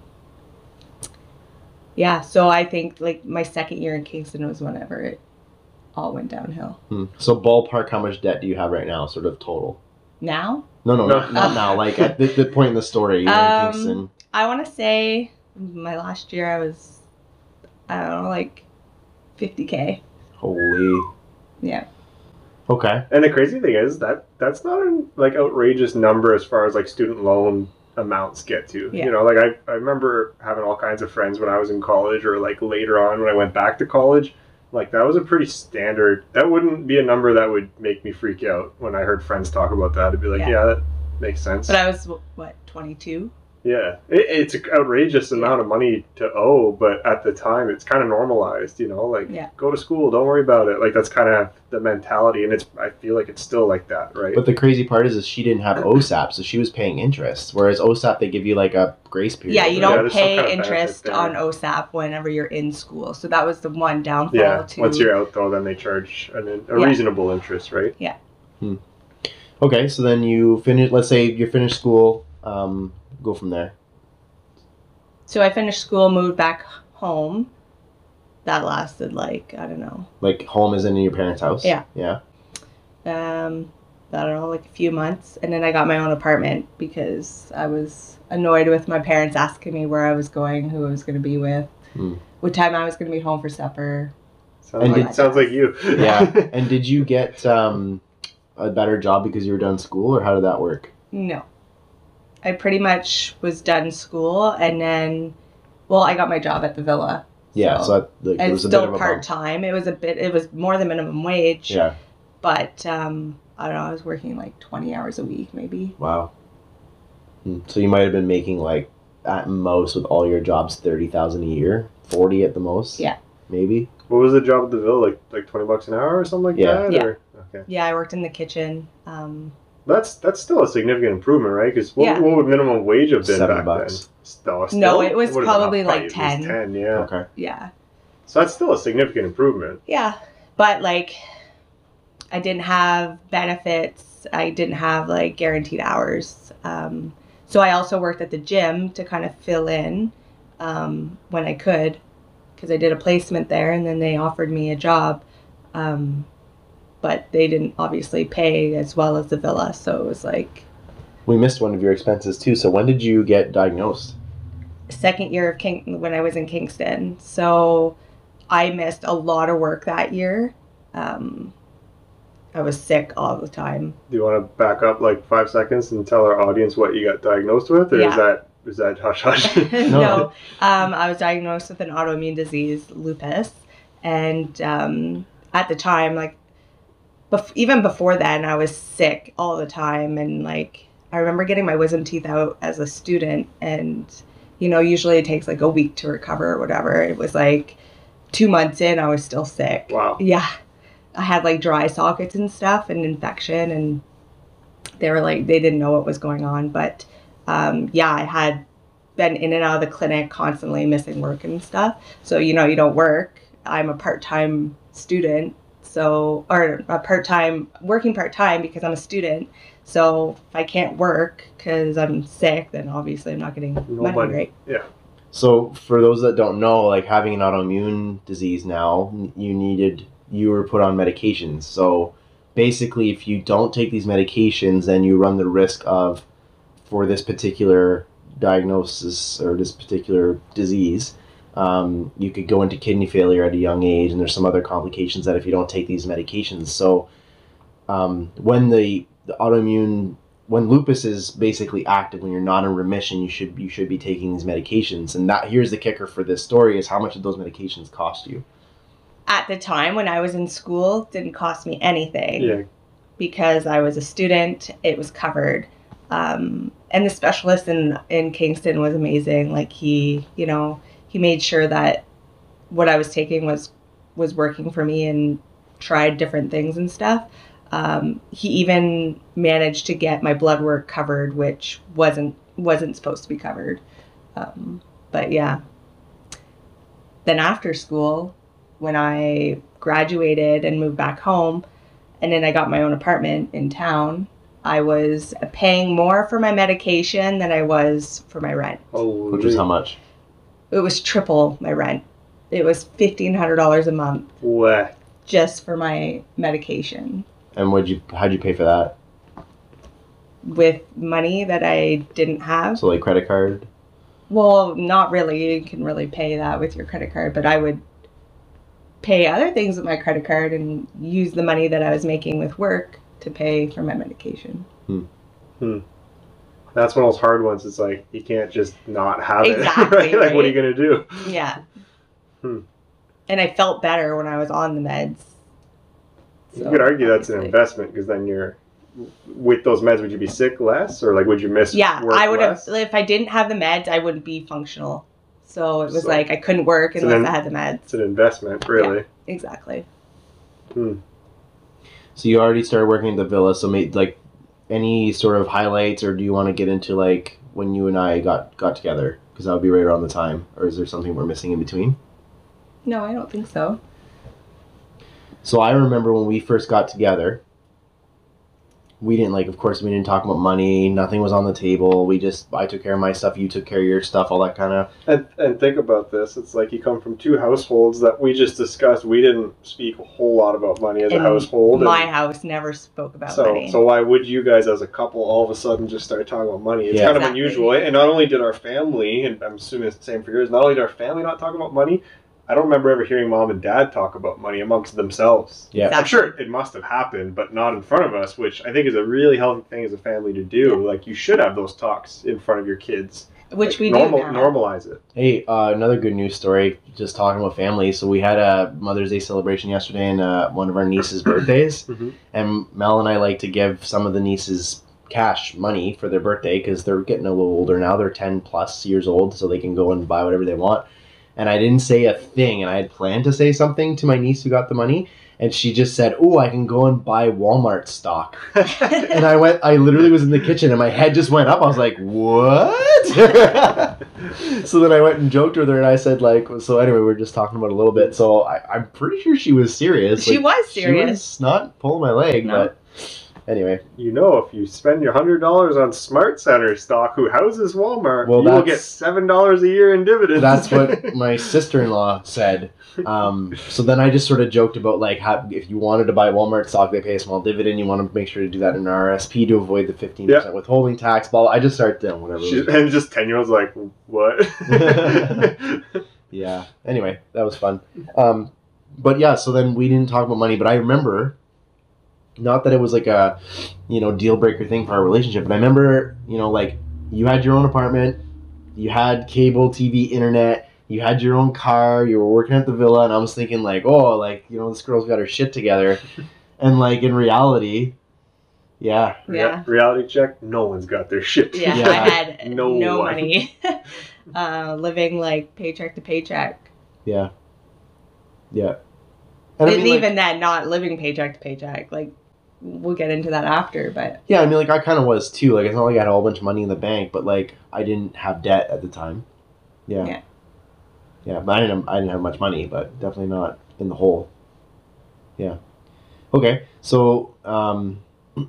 yeah, so I think like my second year in Kingston was whenever it all went downhill. Hmm. So ballpark, how much debt do you have right now, sort of total? Now, No, no, No. not, not now. Like at the, the point in the story, you're Um, in Kingston. I want to say my last year I was, I don't know, like fifty K. Holy. Yeah. Okay. And the crazy thing is that that's not an like outrageous number as far as like student loan amounts get to. Yeah. You know, like I, I remember having all kinds of friends when I was in college or like later on when I went back to college. Like that was a pretty standard. That wouldn't be a number that would make me freak out when I heard friends talk about that. I'd be like, Yeah. yeah, that makes sense. But I was, what, twenty-two? Yeah, it, it's an outrageous amount of money to owe, but at the time, it's kind of normalized. You know, like Yeah. go to school, don't worry about it. Like that's kind of the mentality, and it's. I feel like it's still like that, right? But the crazy part is, is she didn't have O S A P, so she was paying interest. Whereas O S A P, they give you like a grace period. Yeah, you Yeah, don't there's some pay kind of benefit interest there. on O S A P whenever you're in school. So that was the one downfall yeah. to Once you're out, though, then they charge an, a Yeah. reasonable interest, right? Okay, so then you finish. Let's say you finish school. Um, go from there. So I finished school, moved back home. That lasted like, I don't know. Like home is in your parents' house. Yeah. Yeah. Um, I don't know, like a few months. And then I got my own apartment because I was annoyed with my parents asking me where I was going, who I was going to be with, Hmm. what time I was going to be home for supper. Sounds, And like, did- sounds like you. Yeah. And did you get um, a better job because you were done school, or how did that work? No. I pretty much was done school and then, well, I got my job at the villa. Yeah. So, that, like, it And was a bit still of a part bump. time. It was a bit, it was more than minimum wage. Yeah. But um, I don't know, I was working like twenty hours a week maybe. Wow. Hmm. So you might have been making like at most with all your jobs thirty thousand a year, forty at the most. Yeah. Maybe. What was the job at the Ville? Like like twenty bucks an hour or something like Yeah. that? Yeah. Or? Okay. Yeah, I worked in the kitchen. Um, That's that's still a significant improvement, right? Because what, Yeah. what would minimum wage have been Seven back bucks. then? Still, still? No, it was would've been probably up like by at least ten. ten, yeah. Okay. yeah. So that's still a significant improvement. Yeah. But like, I didn't have benefits. I didn't have like guaranteed hours. Um, so I also worked at the gym to kind of fill in um, when I could, because I did a placement there and then they offered me a job. Um, but they didn't obviously pay as well as the villa. So it was like We missed one of your expenses too. So when did you get diagnosed? second year of King when I was in Kingston. So I missed a lot of work that year. Um, I was sick all the time. Do you want to back up like five seconds and tell our audience what you got diagnosed with, or Yeah. is that is that hush hush? no, um, I was diagnosed with an autoimmune disease, lupus, and um, at the time, like, bef- even before then, I was sick all the time, and like, I remember getting my wisdom teeth out as a student, and you know, usually it takes like a week to recover or whatever. It was like two months in, I was still sick. Wow. Yeah, I had like dry sockets and stuff, and infection, and they were like, they didn't know what was going on, but. Um, yeah, I had been in and out of the clinic constantly missing work and stuff. So, you know, you don't work. I'm a part-time student. So, or a part-time, working part-time because I'm a student. So if I can't work because I'm sick, then obviously I'm not getting No money, money. right? Yeah. So for those that don't know, like having an autoimmune disease now, you needed, you were put on medications. So basically if you don't take these medications, then you run the risk of, for this particular diagnosis or this particular disease, um, you could go into kidney failure at a young age, and there's some other complications that if you don't take these medications. So um, when the, the autoimmune, when lupus is basically active, when you're not in remission, you should you should be taking these medications. And that here's the kicker for this story is how much did those medications cost you? At the time when I was in school, it didn't cost me anything. Yeah. Because I was a student, it was covered. Um, and the specialist in, in Kingston was amazing. Like he, you know, he made sure that what I was taking was, was working for me and tried different things and stuff. Um, he even managed to get my blood work covered, which wasn't, wasn't supposed to be covered. Um, but yeah. Then after school, when I graduated and moved back home, and then I got my own apartment in town, I was paying more for my medication than I was for my rent. Oh, Which was how much? It was triple my rent. It was fifteen hundred dollars a month What? just for my medication And would you how'd you pay for that? with money that I didn't have. So like credit card? Well, not really. You can really pay that with your credit card, but I would pay other things with my credit card and use the money that I was making with work to pay for my medication. That's one of those hard ones. It's like you can't just not have Exactly, it. right? Like what are right? you gonna do? Yeah. Hmm. And I felt better when I was on the meds. You could argue that's an obviously. investment because then you're with those meds, would you be sick less, or like would you miss Yeah, work I would have. less? If I didn't have the meds, I wouldn't be functional. So it was So- like I couldn't work So unless then- I had the meds. It's an investment, really. Exactly. Hmm. So you already started working at the villa. So made like any sort of highlights, or do you want to get into like when you and I got got together? Because that would be right around the time. Or is there something we're missing in between? No, I don't think so. So I remember when we first got together, we didn't like, of course, we didn't talk about money. Nothing was on the table. We just, I took care of my stuff, you took care of your stuff, all that kind of. And, and think about this. It's like you come from two households that we just discussed. We didn't speak a whole lot about money as In a household. My and house never spoke about so, money. so why would you guys as a couple all of a sudden just start talking about money? It's Yeah. kind of Exactly. unusual. And not only did our family, and I'm assuming it's the same for yours, not only did our family not talk about money, I don't remember ever hearing mom and dad talk about money amongst themselves. Yeah. I'm sure it must have happened, but not in front of us, which I think is a really healthy thing as a family to do. Like, you should have those talks in front of your kids. Which Like, we normal, do now. normalize it. Hey, uh, another good news story, just talking about family. So we had a Mother's Day celebration yesterday and uh, one of our niece's birthdays. Mhm. And Mel and I like to give some of the nieces cash money for their birthday because they're getting a little older now. They're ten plus years old, so they can go and buy whatever they want. And I didn't say a thing, and I had planned to say something to my niece who got the money, and she just said, "Oh, I can go and buy Walmart stock." And I went, I literally was in the kitchen, and my head just went up. I was like, "What?" So then I went and joked with her, and I said, like, so anyway, we were just talking about it a little bit. So I, I'm pretty sure she was serious. She Like, was She serious. was not pulling my leg, No. but anyway. You know, if you spend your hundred dollars on Smart Center stock, who houses Walmart, Well, you will that's- get seven dollars a year in dividends. That's what my sister-in-law said. Um, so then I just sort of joked about like how, if you wanted to buy Walmart stock, they pay a small dividend. You want to make sure to do that in an R S P to avoid the fifteen percent withholding tax. Blah. I just started doing whatever. She, and just ten year olds like, what? Yeah. Anyway, that was fun. Um, but yeah, so then we didn't talk about money, but I remember, not that it was like a, you know, deal breaker thing for our relationship, but I remember, you know, like you had your own apartment, you had cable, T V, internet, you had your own car, you were working at the villa, and I was thinking like, oh, like, you know, this girl's got her shit together. And like in reality, yeah. Yeah. Re- reality check. No one's got their shit. Yeah, Yeah. I had No no, one. money. uh, living like paycheck to paycheck. Yeah. Yeah. And I And mean, like- even then, not living paycheck to paycheck. Like, we'll get into that after, but yeah, I mean, like, I kind of was too. Like, it's not like I had a whole bunch of money in the bank, but like, I didn't have debt at the time. Yeah. Yeah. Yeah, but I didn't. I didn't have much money, but definitely not in the hole. Yeah. Okay, so um,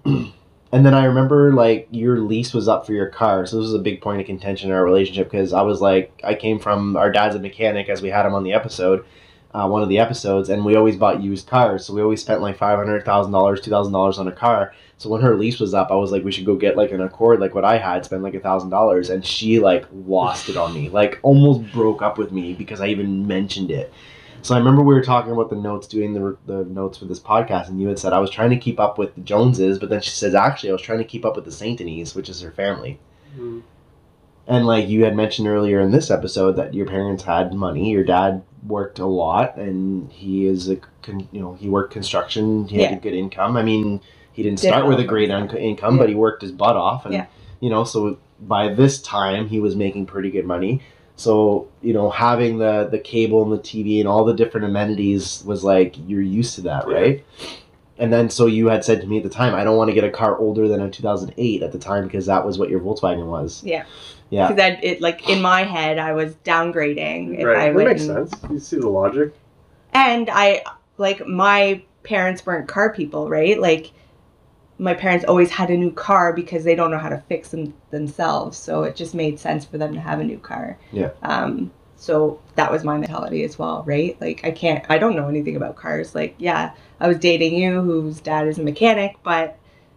and then I remember like your lease was up for your car, so this was a big point of contention in our relationship because I was like, I came from our dad's a mechanic, as we had him on the episode. Uh, one of the episodes, and we always bought used cars, so we always spent like five hundred thousand dollars, two thousand dollars on a car. So when her lease was up, I was like, we should go get like an Accord, like what I had, spend like a thousand dollars, and she like lost it on me, like almost broke up with me because I even mentioned it. So I remember we were talking about the notes, doing the the notes for this podcast, and you had said I was trying to keep up with the Joneses, but then she says actually I was trying to keep up with the Saintonese, which is her family. Mm. And like you had mentioned earlier in this episode that your parents had money. Your dad worked a lot, and he is a con- you know he worked construction. He had Yeah. a good income. I mean, he didn't Did start with a all great of un- income, but Yeah. he worked his butt off, and Yeah. you know so by this time he was making pretty good money. So you know having the the cable and the T V and all the different amenities was like you're used to that, Yeah. right? And then so you had said to me at the time, I don't want to get a car older than a two thousand eight at the time because that was what your Volkswagen was. yeah. Yeah. Because that it like in my head, I was downgrading if Right. I That went. makes and- sense. You see the logic. And I like my parents weren't car people, right? Like my parents always had a new car because they don't know how to fix them themselves. So it just made sense for them to have a new car. Yeah. Um, so that was my mentality as well, right? Like I can't, I don't know anything about cars. Like, yeah, I was dating you, whose dad is a mechanic, but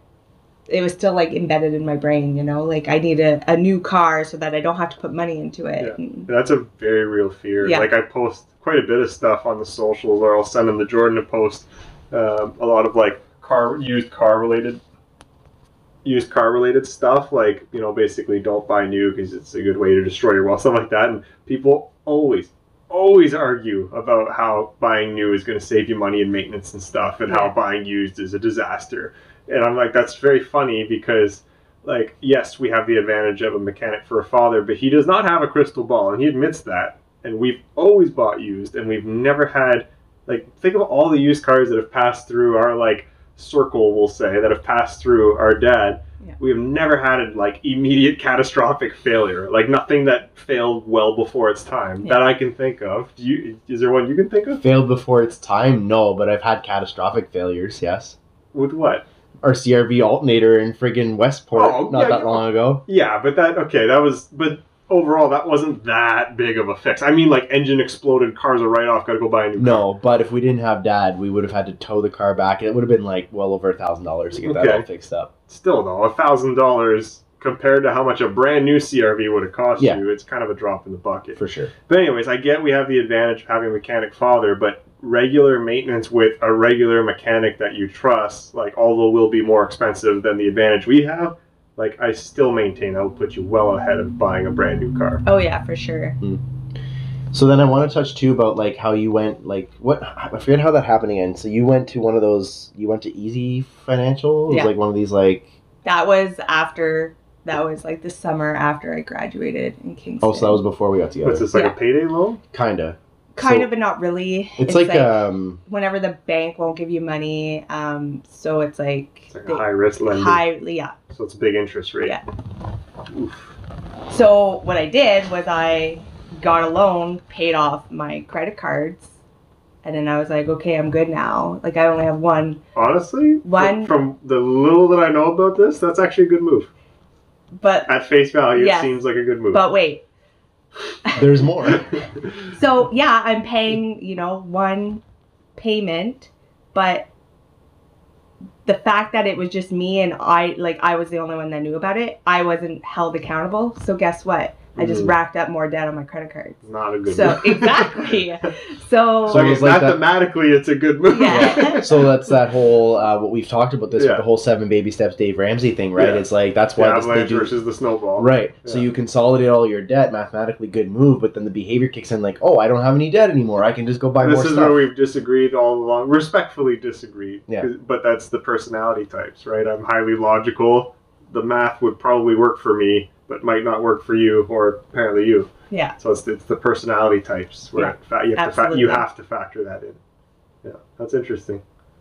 it was still like embedded in my brain, you know, like I need a, a new car so that I don't have to put money into it. Yeah. And- That's a very real fear. Yeah. Like I post quite a bit of stuff on the socials, or I'll send them to Jordan to post um, a lot of like car used car related used car related stuff. Like, you know, basically don't buy new because it's a good way to destroy your wealth, stuff like that. And people always, always argue about how buying new is going to save you money in maintenance and stuff, and Yeah. how buying used is a disaster. And I'm like, that's very funny because, like, yes, we have the advantage of a mechanic for a father, but he does not have a crystal ball, and he admits that. And we've always bought used, and we've never had, like, think of all the used cars that have passed through our, like, circle, we'll say, that have passed through our dad. Yeah. We have never had a, like, immediate catastrophic failure, like nothing that failed well before its time Yeah. that I can think of. Do you? Is there one you can think of? Failed before its time? No, but I've had catastrophic failures, yes. With what? Our C R V alternator in friggin' Westport Oh, not yeah, that yeah. long ago. Yeah, but that okay. That was, but overall, that wasn't that big of a fix. I mean, like engine exploded, cars are right off. Got to go buy a new car. No, but if we didn't have Dad, we would have had to tow the car back, and it would have been like well over a thousand dollars to get that Okay. all fixed up. Still though, a thousand dollars compared to how much a brand new C R V would have cost Yeah. you, it's kind of a drop in the bucket. For sure. But anyways, I get we have the advantage of having a mechanic father, but regular maintenance with a regular mechanic that you trust, like although will be more expensive than the advantage we have, like I still maintain that will put you well ahead of buying a brand new car. Oh yeah, for sure. So then I want to touch too about like how you went, like what I forget how that happened again. So you went to one of those, you went to Easy Financial. It was Yeah. like one of these like. That was after. That was like the summer after I graduated in Kingston. Oh, so that was before we got together. What's this, like Yeah. a payday loan? Kinda. kind so of, but not really. It's, like, um. whenever the bank won't give you money, um, so it's like, It's like they- a high risk lending. high, yeah. So it's a big interest rate. Yeah. Oof. So what I did was I got a loan, paid off my credit cards, and then I was like, okay, I'm good now. Like I only have one, Honestly, One- from, from the little that I know about this, that's actually a good move. but At face value, Yes. it seems like a good move. but wait. There's more. So yeah, I'm paying, you know, one payment, but the fact that it was just me and I, like I was the only one that knew about it, I wasn't held accountable. So guess what? I just Mhm. racked up more debt on my credit cards. Not a good So move. exactly. So, So Okay, it's like that- mathematically, it's a good move. Yeah. So that's that whole uh, what we've talked about this Yeah. with the whole seven baby steps Dave Ramsey thing, right? Yeah. It's like that's The why this, they avalanche do versus the snowball. right. So Yeah. you consolidate all your debt, mathematically good move, but then the behavior kicks in like, oh, I don't have any debt anymore. I can just go buy This more is stuff. where we've disagreed all along, respectfully disagreed. Yeah. 'Cause- But that's the personality types, right? I'm highly logical. The math would probably work for me, but might not work for you, or apparently you. yeah. So it's, it's the personality types where Yeah, it fa- you have to fa- you absolutely. have to factor that in. Yeah, that's interesting.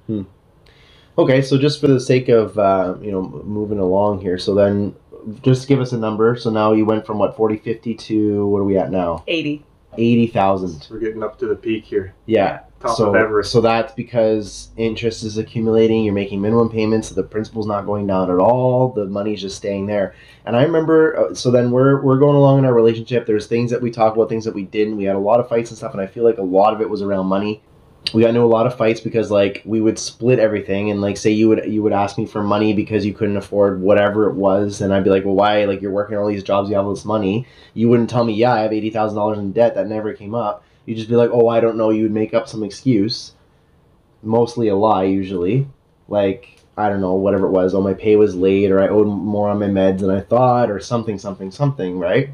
Okay, so just for the sake of uh, you know moving along here, so then just give us a number. So now you went from what forty, fifty to what are we at now? eighty. Eighty thousand. We're getting up to the peak here. Yeah. Top so, of Everest. so that's because interest is accumulating. You're making minimum payments. So the principal's not going down at all. The money's just staying there. And I remember. Uh, so then we're we're going along in our relationship. There's things that we talked about, things that we didn't. We had a lot of fights and stuff. And I feel like a lot of it was around money. We got into a lot of fights because like we would split everything. And like say you would you would ask me for money because you couldn't afford whatever it was, and I'd be like, well, why? Like you're working all these jobs, you have all this money. You wouldn't tell me, yeah, I have eighty thousand dollars in debt. That never came up. You'd just be like, oh, I don't know. You would make up some excuse. Mostly a lie, usually. Like, I don't know, whatever it was. Oh, my pay was late, or I owed more on my meds than I thought, or something, something, something, right?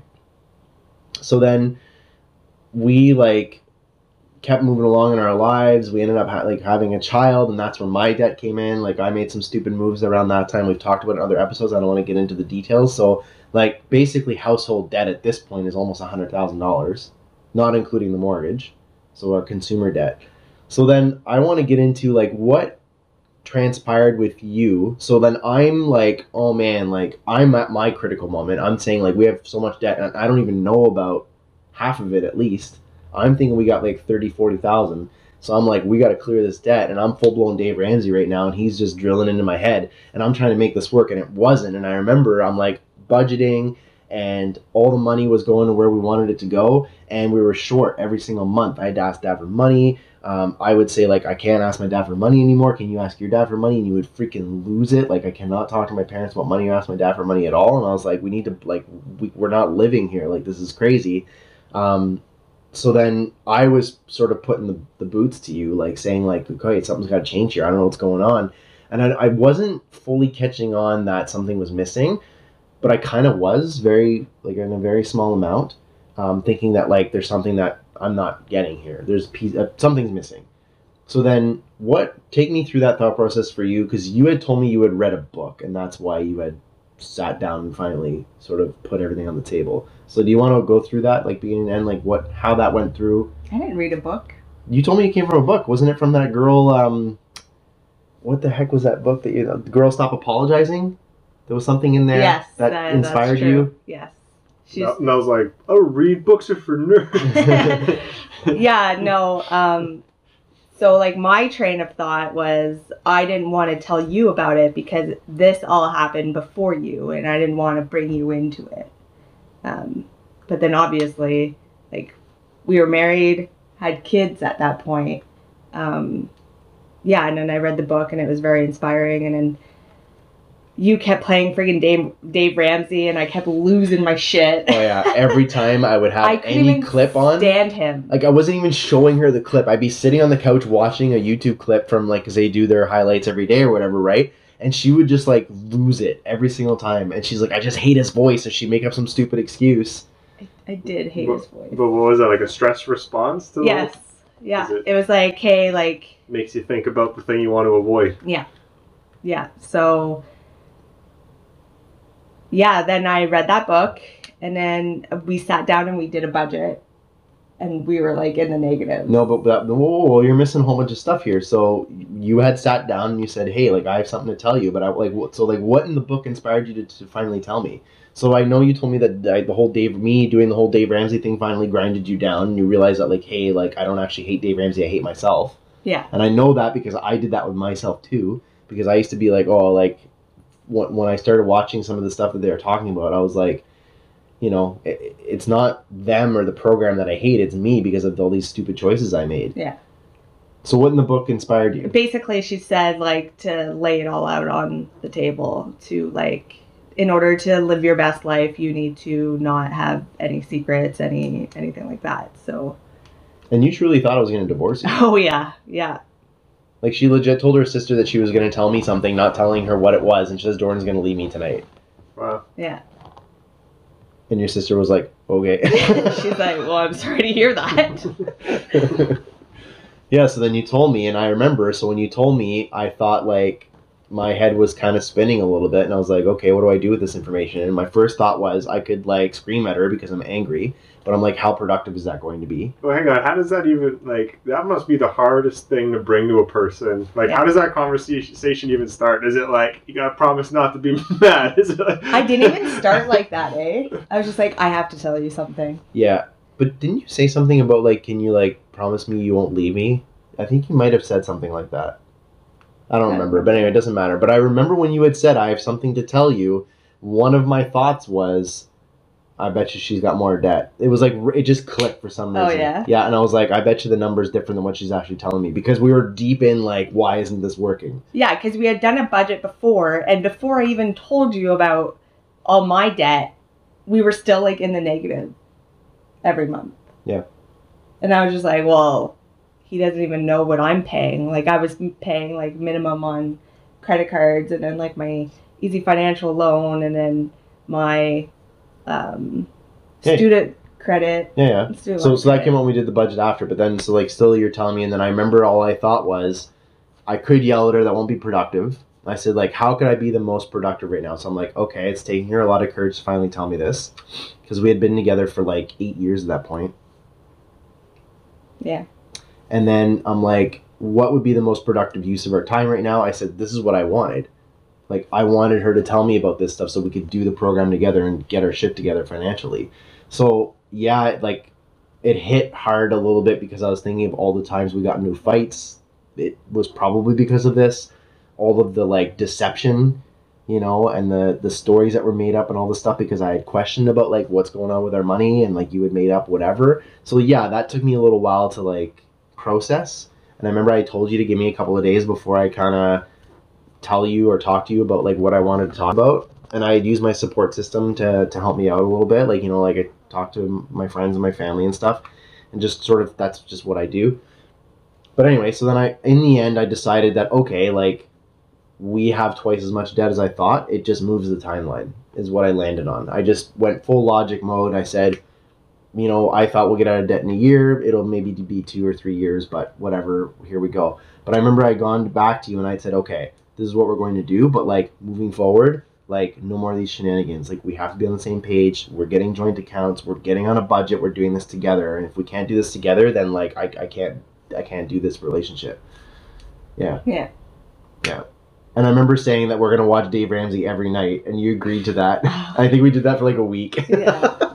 So then we, like, kept moving along in our lives. We ended up, ha- like, having a child, and that's where my debt came in. Like, I made some stupid moves around that time. We've talked about it in other episodes. I don't want to get into the details. So, like, basically, household debt at this point is almost one hundred thousand dollars, not including the mortgage. So, our consumer debt. So then I want to get into like what transpired with you. So then I'm like, oh man, like I'm at my critical moment. I'm saying like we have so much debt and I don't even know about half of it at least. I'm thinking we got like thirty, forty thousand. So I'm like, we got to clear this debt. And I'm full blown Dave Ramsey right now. And he's just drilling into my head and I'm trying to make this work and it wasn't. And I remember I'm like budgeting and all the money was going to where we wanted it to go. And we were short every single month. I had to ask dad for money. Um, I would say, like, I can't ask my dad for money anymore. Can you ask your dad for money? And you would freaking lose it. Like, I cannot talk to my parents about money or ask my dad for money at all. And I was like, we need to, like, we, we're not living here. Like, this is crazy. Um, so then I was sort of putting the, the boots to you, like, saying, like, okay, something's got to change here. I don't know what's going on. And I, I wasn't fully catching on that something was missing, but I kind of was very, like, in a very small amount. Um, thinking that like there's something that I'm not getting here. There's piece, uh, something's missing. So then, what? Take me through that thought process for you, because you had told me you had read a book, and that's why you had sat down and finally sort of put everything on the table. So do you want to go through that, like beginning and end, like what, how that went through? I didn't read a book. You told me it came from a book, wasn't it? From that girl. Um, what the heck was that book that you? The Girl Stop Apologizing. There was something in there Yes, that, that inspired that's true. you. Yes. She's Mel- Mel's like, oh, read books are for nerds. yeah, no. Um, so, like, my train of thought was I didn't want to tell you about it because this all happened before you, and I didn't want to bring you into it. Um, but then, obviously, like, we were married, had kids at that point. Um, yeah, and then I read the book, and it was very inspiring, and then you kept playing friggin' Dave, Dave Ramsey, and I kept losing my shit. Oh yeah, every time I would have I couldn't any even clip on, stand him. like I wasn't even showing her the clip. I'd be sitting on the couch watching a YouTube clip from like, cause they do their highlights every day or whatever, right? And she would just like lose it every single time. And she's like, I just hate his voice. So she'd make up some stupid excuse. I, I did hate but, his voice. But what was that, like a stress response to Yes. those? Yeah. It- It was like, hey, like, Makes you think about the thing you want to avoid. yeah. Yeah. So, yeah, then I read that book, and then we sat down and we did a budget, and we were like in the negative. No, but that, whoa, whoa, whoa, you're missing a whole bunch of stuff here. So you had sat down and you said, hey, like I have something to tell you. But I like, what, so like what in the book inspired you to, to finally tell me? So I know you told me that uh, the whole Dave, me doing the whole Dave Ramsey thing finally grinded you down. And you realized that like, hey, like I don't actually hate Dave Ramsey. I hate myself. Yeah. And I know that because I did that with myself too. Because I used to be like, oh, like when, when I started watching some of the stuff that they were talking about, I was like, you know, it, it's not them or the program that I hate. It's me because of all these stupid choices I made. Yeah. So what in the book inspired you? Basically, she said, like, to lay it all out on the table, to, like, in order to live your best life, you need to not have any secrets, any anything like that. So, And you truly thought I was going to divorce you. oh, yeah, yeah. Like, she legit told her sister that she was going to tell me something, not telling her what it was, and she says, Jordan's going to leave me tonight. Wow. Yeah. And your sister was like, okay. She's like, well, I'm sorry to hear that. Yeah, so then you told me, and I remember, so when you told me, I thought, like, my head was kind of spinning a little bit, and I was like, okay, what do I do with this information? And my first thought was I could, like, scream at her because I'm angry, but I'm like, how productive is that going to be? Well, hang on. How does that even, like, that must be the hardest thing to bring to a person. Like, Yeah. how does that conversation even start? Is it like, you gotta promise not to be mad? Is it like... I didn't even start like that, eh? I was just like, I have to tell you something. Yeah, but didn't you say something about, like, can you, like, promise me you won't leave me? I think you might have said something like that. I don't I remember, don't but anyway, it doesn't matter. But I remember when you had said, I have something to tell you, one of my thoughts was, I bet you she's got more debt. It was like, it just clicked for some Oh, reason. yeah? Yeah, and I was like, I bet you the number's different than what she's actually telling me. Because we were deep in, like, why isn't this working? Yeah, because we had done a budget before, and before I even told you about all my debt, we were still, like, in the negative every month. Yeah. And I was just like, well, he doesn't even know what I'm paying. Like, I was paying, like, minimum on credit cards, and then, like, my Easy Financial loan, and then my um, Hey. student credit. Yeah, yeah. Student So, loan so that credit. came out when we did the budget after. But then, so, like, still you're telling me, and then I remember all I thought was, I could yell at her, that won't be productive. I said, like, how could I be the most productive right now? So I'm like, okay, it's taking her a lot of courage to finally tell me this. Because we had been together for, like, eight years at that point. Yeah. And then I'm like, what would be the most productive use of our time right now? I said, this is what I wanted. Like, I wanted her to tell me about this stuff so we could do the program together and get our shit together financially. So, yeah, it, like, it hit hard a little bit because I was thinking of all the times we got into fights. It was probably because of this. All of the, like, deception, you know, and the, the stories that were made up and all this stuff because I had questioned about, like, what's going on with our money and, like, you had made up whatever. So, yeah, that took me a little while to, like, process. And I remember I told you to give me a couple of days before I kind of tell you or talk to you about like what I wanted to talk about. And I had used my support system to, to help me out a little bit. Like, you know, like I talked to my friends and my family and stuff, and just sort of, that's just what I do. But anyway, so then I, in the end, I decided that, okay, like we have twice as much debt as I thought. It just moves the timeline is what I landed on. I just went full logic mode. I said, you know, I thought we'll get out of debt in a year. It'll maybe be two or three years, but whatever, here we go. But I remember I'd gone back to you and I'd said, okay, this is what we're going to do. But like moving forward, like no more of these shenanigans. Like we have to be on the same page. We're getting joint accounts. We're getting on a budget. We're doing this together. And if we can't do this together, then like I, I can't I can't do this relationship. Yeah. Yeah. Yeah. And I remember saying that we're going to watch Dave Ramsey every night, and you agreed to that. I think we did that for like a week. Yeah.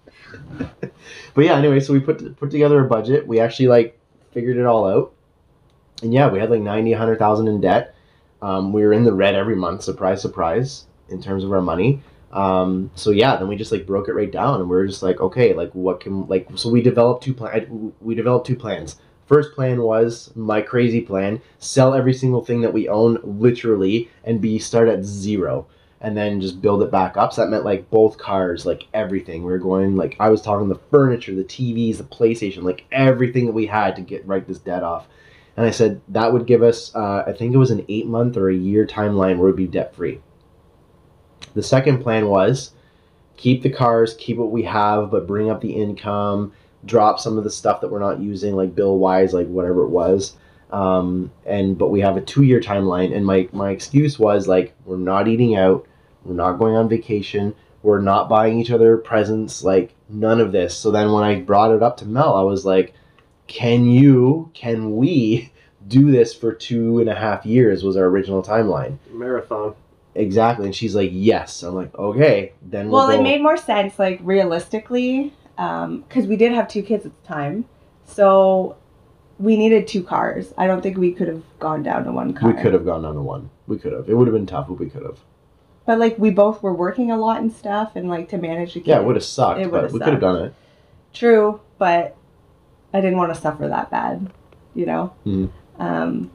But yeah, anyway, so we put put together a budget. We actually like figured it all out. And yeah, we had like ninety, a hundred thousand in debt. Um, we were in the red every month, surprise, surprise, in terms of our money. Um, so yeah, then we just like broke it right down, and we were just like, okay, like what can like so we developed two plan we developed two plans. First plan was my crazy plan, sell every single thing that we own literally and be start at zero and then just build it back up. So that meant like both cars, like everything. We were going like I was talking the furniture, the T Vs, the PlayStation, like everything that we had to get write this debt off. And I said that would give us uh, I think it was an eight month or a year timeline where we'd be debt free. The second plan was keep the cars, keep what we have, but bring up the income, drop some of the stuff that we're not using, like bill wise, like whatever it was. Um, and but we have a two year timeline. And my, my excuse was like, we're not eating out, we're not going on vacation, we're not buying each other presents, like none of this. So then when I brought it up to Mel, I was like, can you, can we do this for two and a half years was our original timeline. Marathon. Exactly. And she's like, yes. I'm like, okay, then we'll Well, go. it made more sense, like realistically, um, because we did have two kids at the time, so we needed two cars. I don't think we could have gone down to one car. We could have gone down to one. We could have. It would have been tough, but we could have. But like we both were working a lot and stuff, and like to manage the kids. Yeah, it would have sucked, It but would've we could have sucked. done it. True, but I didn't want to suffer that bad, you know. Mhm. Um,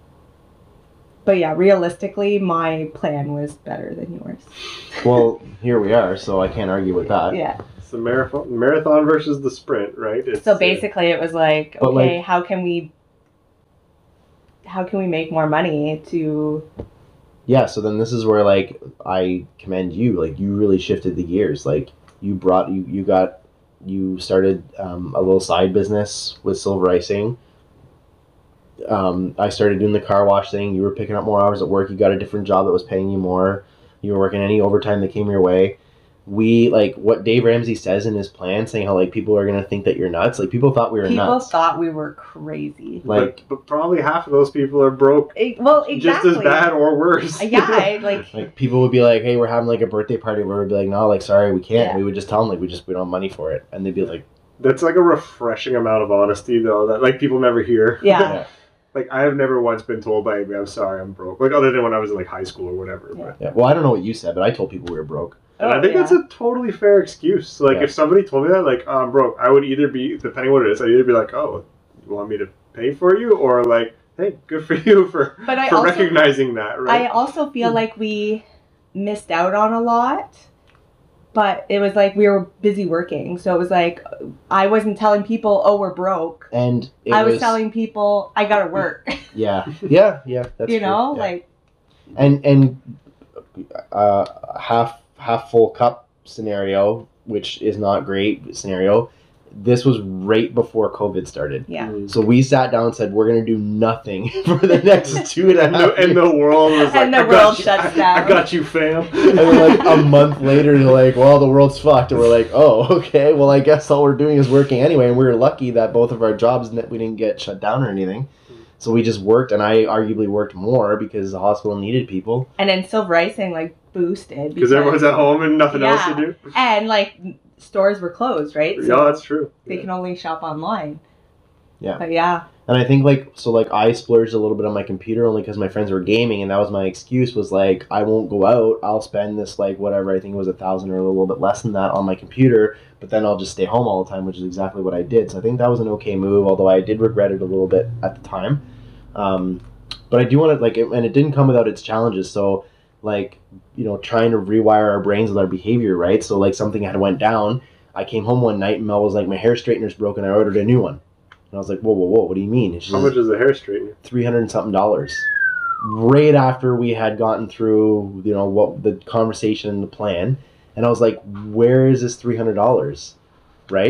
but yeah, realistically, my plan was better than yours. Well, here we are, so I can't argue with that. Yeah. It's the marathon, marathon versus the sprint, right? It's, So basically, it was like, But, okay, like- how can we, how can we make more money to? Yeah, so then this is where, like, I commend you. Like, you really shifted the gears. Like, you brought, you, you got, you started um, a little side business with Silver Icing. Um, I started doing the car wash thing. You were picking up more hours at work. You got a different job that was paying you more. You were working any overtime that came your way. We, like, what Dave Ramsey says in his plan, saying how, like, people are going to think that you're nuts. Like, people thought we were People nuts. thought we were crazy. Like, but, but probably half of those people are broke, It- well, exactly. just as bad or worse. Yeah, I, like like, people would be like, hey, we're having, like, a birthday party. Where we'd be like, no, like, sorry, we can't. Yeah. We would just tell them, like, we just, we don't have money for it. And they'd be like, That's like a refreshing amount of honesty, though, that like people never hear. yeah. yeah. Like I have never once been told by anybody, I'm sorry, I'm broke. Like other than when I was in like high school or whatever. Yeah. But Yeah. Well, I don't know what you said, but I told people we were broke. and I Oh, think yeah. that's a totally fair excuse. Like Yeah. if somebody told me that, like oh, I'm broke, I would either be, depending what it is, I'd either be like, oh, you want me to pay for you, or like, hey, good for you for But I for also, recognizing that, I right? also feel like we missed out on a lot. But it was like we were busy working, so it was like I wasn't telling people, "Oh, we're broke." And it I was, telling people, "I gotta work." Yeah. Yeah, yeah. That's you true. know, Yeah. like and and uh, half half full cup scenario, which is not great scenario. This was right before COVID started. yeah. Mm. So we sat down and said, we're going to do nothing for the next two and a And half the, and years. the world was like, And the I got world you, shuts I, down. I got you, fam. And then like a month later, they're like, well, the world's fucked. And we're like, oh, okay. Well, I guess all we're doing is working anyway. And we were lucky that both of our jobs, we didn't get shut down or anything. So we just worked, and I arguably worked more because the hospital needed people. And then Silver Icing like boosted Because everyone's at home and nothing else Yeah. to do. and like stores were closed, right? Yeah, that's true. they can only shop online. Yeah. But yeah, And I think like so like I splurged a little bit on my computer only because my friends were gaming, and that was my excuse, was like I won't go out, I'll spend this like whatever, I think it was a thousand or a little bit less than that on my computer, but then I'll just stay home all the time, which is exactly what I did. So I think that was an okay move, although I did regret it a little bit at the time. Um, but I do want to like, it, and it didn't come without its challenges. So like, you know, trying to rewire our brains with our behavior, right? So like something had went down. I came home one night and Mel was like, my hair straightener's broken. I ordered a new one. And I was like, whoa, whoa, whoa, what do you mean? And she's How much is a hair straightener? three hundred and something dollars. Right after we had gotten through, you know, what the conversation and the plan. And I was like, where is this three hundred dollars? Right?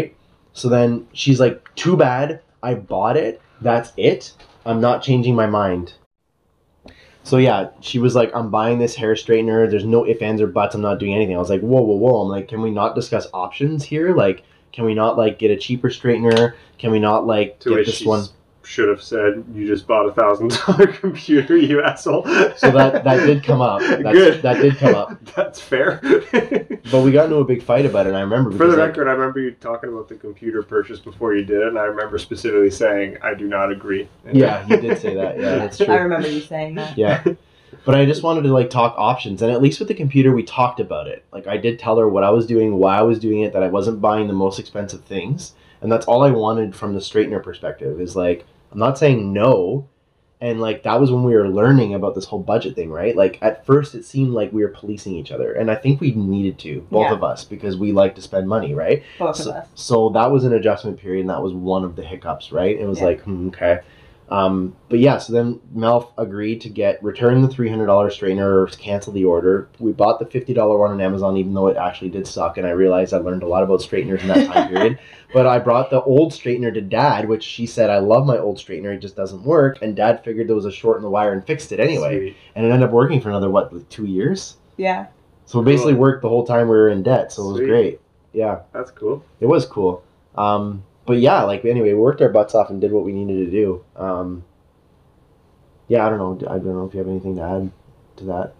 So then she's like, too bad, I bought it. That's it. I'm not changing my mind. So yeah, she was like, I'm buying this hair straightener. There's no ifs, ands, or buts. I'm not doing anything. I was like, whoa, whoa, whoa. I'm like, can we not discuss options here? Like, can we not like get a cheaper straightener? Can we not like To get which this she one? should have said, you just bought a thousand dollar computer, you asshole. So that that did come up. That's, Good. That did come up. That's fair. But we got into a big fight about it, and I remember. For because, the like, record, I remember you talking about the computer purchase before you did it, and I remember specifically saying, I do not agree. Yeah, you did say that. Yeah, that's true. I remember you saying that. Yeah. But I just wanted to like talk options, and at least with the computer we talked about it. Like I did tell her what I was doing, why I was doing it, that I wasn't buying the most expensive things, and that's all I wanted from the straightener perspective is like I'm not saying no, and like that was when we were learning about this whole budget thing, right? Like at first it seemed like we were policing each other, and I think we needed to, both Yeah. of us, because we like to spend money, right? Both so, of us. So that was an adjustment period, and that was one of the hiccups, right? It was Yeah. like, hmm, okay. Um, but yeah, so then Mel agreed to get return the three hundred dollars straightener or cancel the order. We bought the fifty dollars one on Amazon, even though it actually did suck, and I realized I learned a lot about straighteners in that time period. But I brought the old straightener to Dad, which she said, I love my old straightener, it just doesn't work. And Dad figured there was a short in the wire and fixed it anyway. Sweet. And it ended up working for another, what, like two years? Yeah. So it basically Cool. worked the whole time we were in debt, so it was Sweet. great. Yeah, That's cool. it was cool. Um, but yeah, like anyway, we worked our butts off and did what we needed to do. Um, yeah, I don't know. I don't know if you have anything to add to that.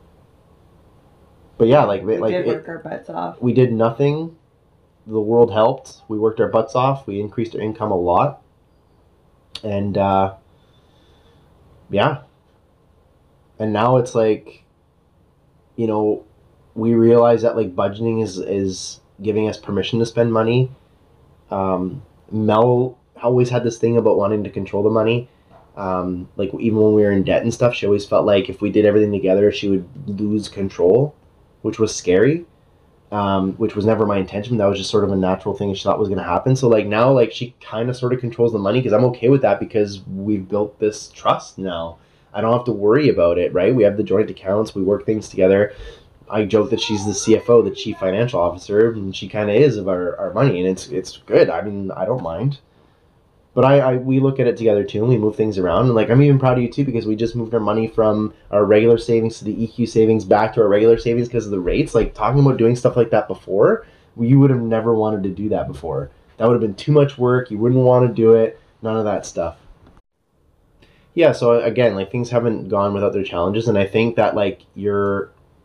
But yeah, like We like did it, work our butts off. we did nothing. The world helped. We worked our butts off. We increased our income a lot. And uh, yeah. And now it's like, you know, we realize that like budgeting is is giving us permission to spend money. Um, Mel always had this thing about wanting to control the money. Um, like even when we were in debt and stuff, she always felt like if we did everything together, she would lose control, which was scary. Um, which was never my intention. That was just sort of a natural thing she thought was going to happen. So like now, like she kind of sort of controls the money because I'm okay with that because we've built this trust now. I don't have to worry about it, right? We have the joint accounts. We work things together. I joke that she's the C F O, the chief financial officer, and she kind of is of our, our money, and it's it's good. I mean, I don't mind. But I, I we look at it together too, and we move things around. And like I'm even proud of you too because we just moved our money from our regular savings to the E Q savings back to our regular savings because of the rates. Like talking about doing stuff like that before, you would have never wanted to do that before. That would have been too much work. You wouldn't want to do it. None of that stuff. Yeah. So again, like things haven't gone without their challenges, and I think that like you're.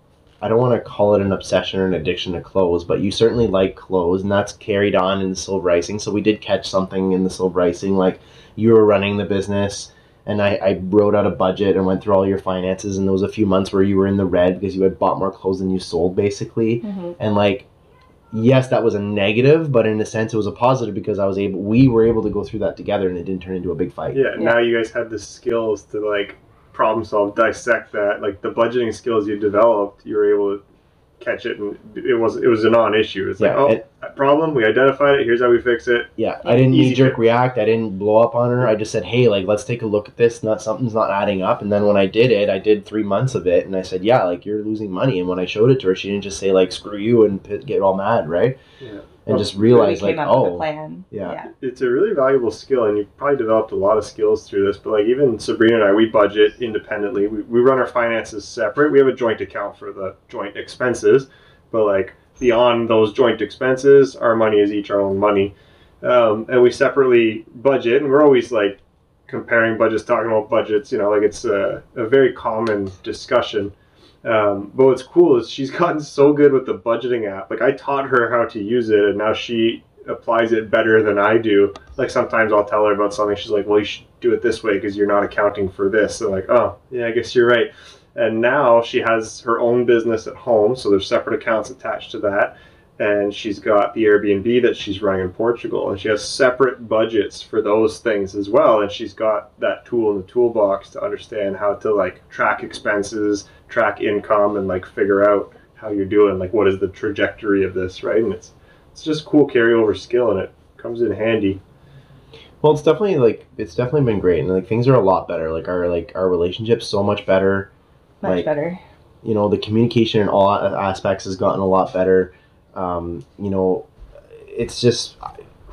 I don't want to call it an obsession or an addiction to clothes, but you certainly like clothes, and that's carried on in the silver icing. So we did catch something in the silver icing, like you were running the business, and I, I wrote out a budget and went through all your finances, and there was a few months where you were in the red because you had bought more clothes than you sold, basically. Mm-hmm. And like, yes, that was a negative, but in a sense, it was a positive because I was able, we were able to go through that together, and it didn't turn into a big fight. Yeah, Yeah. now you guys had the skills to like problem solve, dissect that, like the budgeting skills you developed, you were able to catch it, and it was it was a non-issue. It's like, Yeah, oh, and- that problem, we identified it. Here's how we fix it. Yeah, I didn't Easy knee jerk fix. react. I didn't blow up on her. I just said, "Hey, like, let's take a look at this. Not something's not adding up." And then when I did it, I did three months of it, and I said, "Yeah, like you're losing money." And when I showed it to her, she didn't just say like "screw you" and p- get all mad, right? Yeah. And Oh, just realize Really like, came up with a oh, plan. yeah. Yeah. It's a really valuable skill, and you've probably developed a lot of skills through this. But like even Sabrina and I, we budget independently. We, we run our finances separate. We have a joint account for the joint expenses, but like beyond those joint expenses, our money is each our own money, um, and we separately budget. And we're always like comparing budgets, talking about budgets. You know, like it's a, a very common discussion. Um, but what's cool is she's gotten so good with the budgeting app. Like I taught her how to use it, and now she applies it better than I do. Like sometimes I'll tell her about something, she's like, well, you should do it this way because you're not accounting for this. So like, oh yeah, I guess you're right. And now she has her own business at home, so there's separate accounts attached to that. And she's got the Airbnb that she's running in Portugal, and she has separate budgets for those things as well. And she's got that tool in the toolbox to understand how to like track expenses, track income, and like figure out how you're doing, like what is the trajectory of this, right? And it's it's just cool carryover skill, and it comes in handy. Well, it's definitely like it's definitely been great, and like things are a lot better. Like our like our relationship's so much better. Much Like, better. You know, the communication in all a- aspects has gotten a lot better. Um, you know, it's just,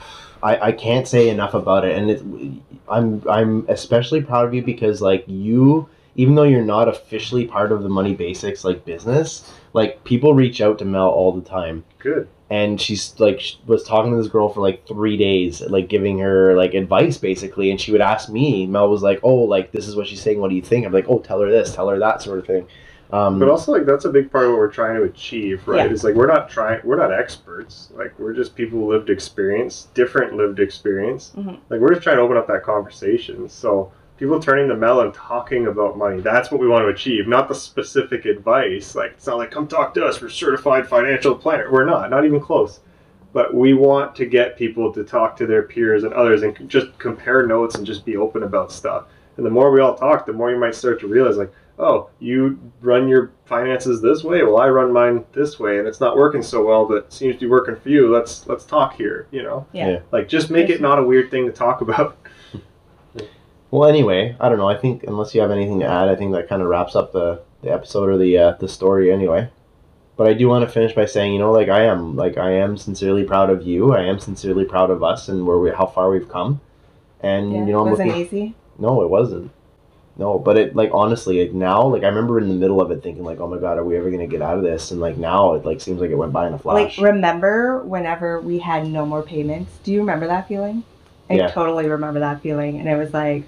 I, I can't say enough about it, and it's, I'm I'm especially proud of you because like you, even though you're not officially part of the Money Basics like business, like people reach out to Mel all the time. Good. And she's like she was talking to this girl for like three days, like giving her like advice basically, and she would ask me. Mel was like, "Oh, like this is what she's saying. What do you think?" I'm like, "Oh, tell her this, tell her that," sort of thing. Um, but also, like, that's a big part of what we're trying to achieve, right? Yeah. It's like we're not trying, we're not experts. Like, we're just people with lived experience, different lived experience. Mm-hmm. Like, we're just trying to open up that conversation. So, people turning to Mel and talking about money, that's what we want to achieve, not the specific advice. Like, it's not like, come talk to us, we're certified financial planner. We're not, not even close. But we want to get people to talk to their peers and others and just compare notes and just be open about stuff. And the more we all talk, the more you might start to realize, like, oh, you run your finances this way, well, I run mine this way, and it's not working so well, but it seems to be working for you. Let's let's talk here, you know? Yeah. Yeah. Like, just make it not a weird thing to talk about. Well, anyway, I don't know. I think unless you have anything to add, I think that kind of wraps up the, the episode or the uh, the story anyway. But I do want to finish by saying, you know, like I am, like I am sincerely proud of you. I am sincerely proud of us and where we, how far we've come. And Yeah. you know, It I'm wasn't looking. easy. No, it wasn't. No, but it like honestly, like now, like I remember in the middle of it thinking like, oh my god, are we ever gonna get out of this? And like now, it like seems like it went by in a flash. Like, remember whenever we had no more payments? Do you remember that feeling? I Yeah. totally remember that feeling. And it was like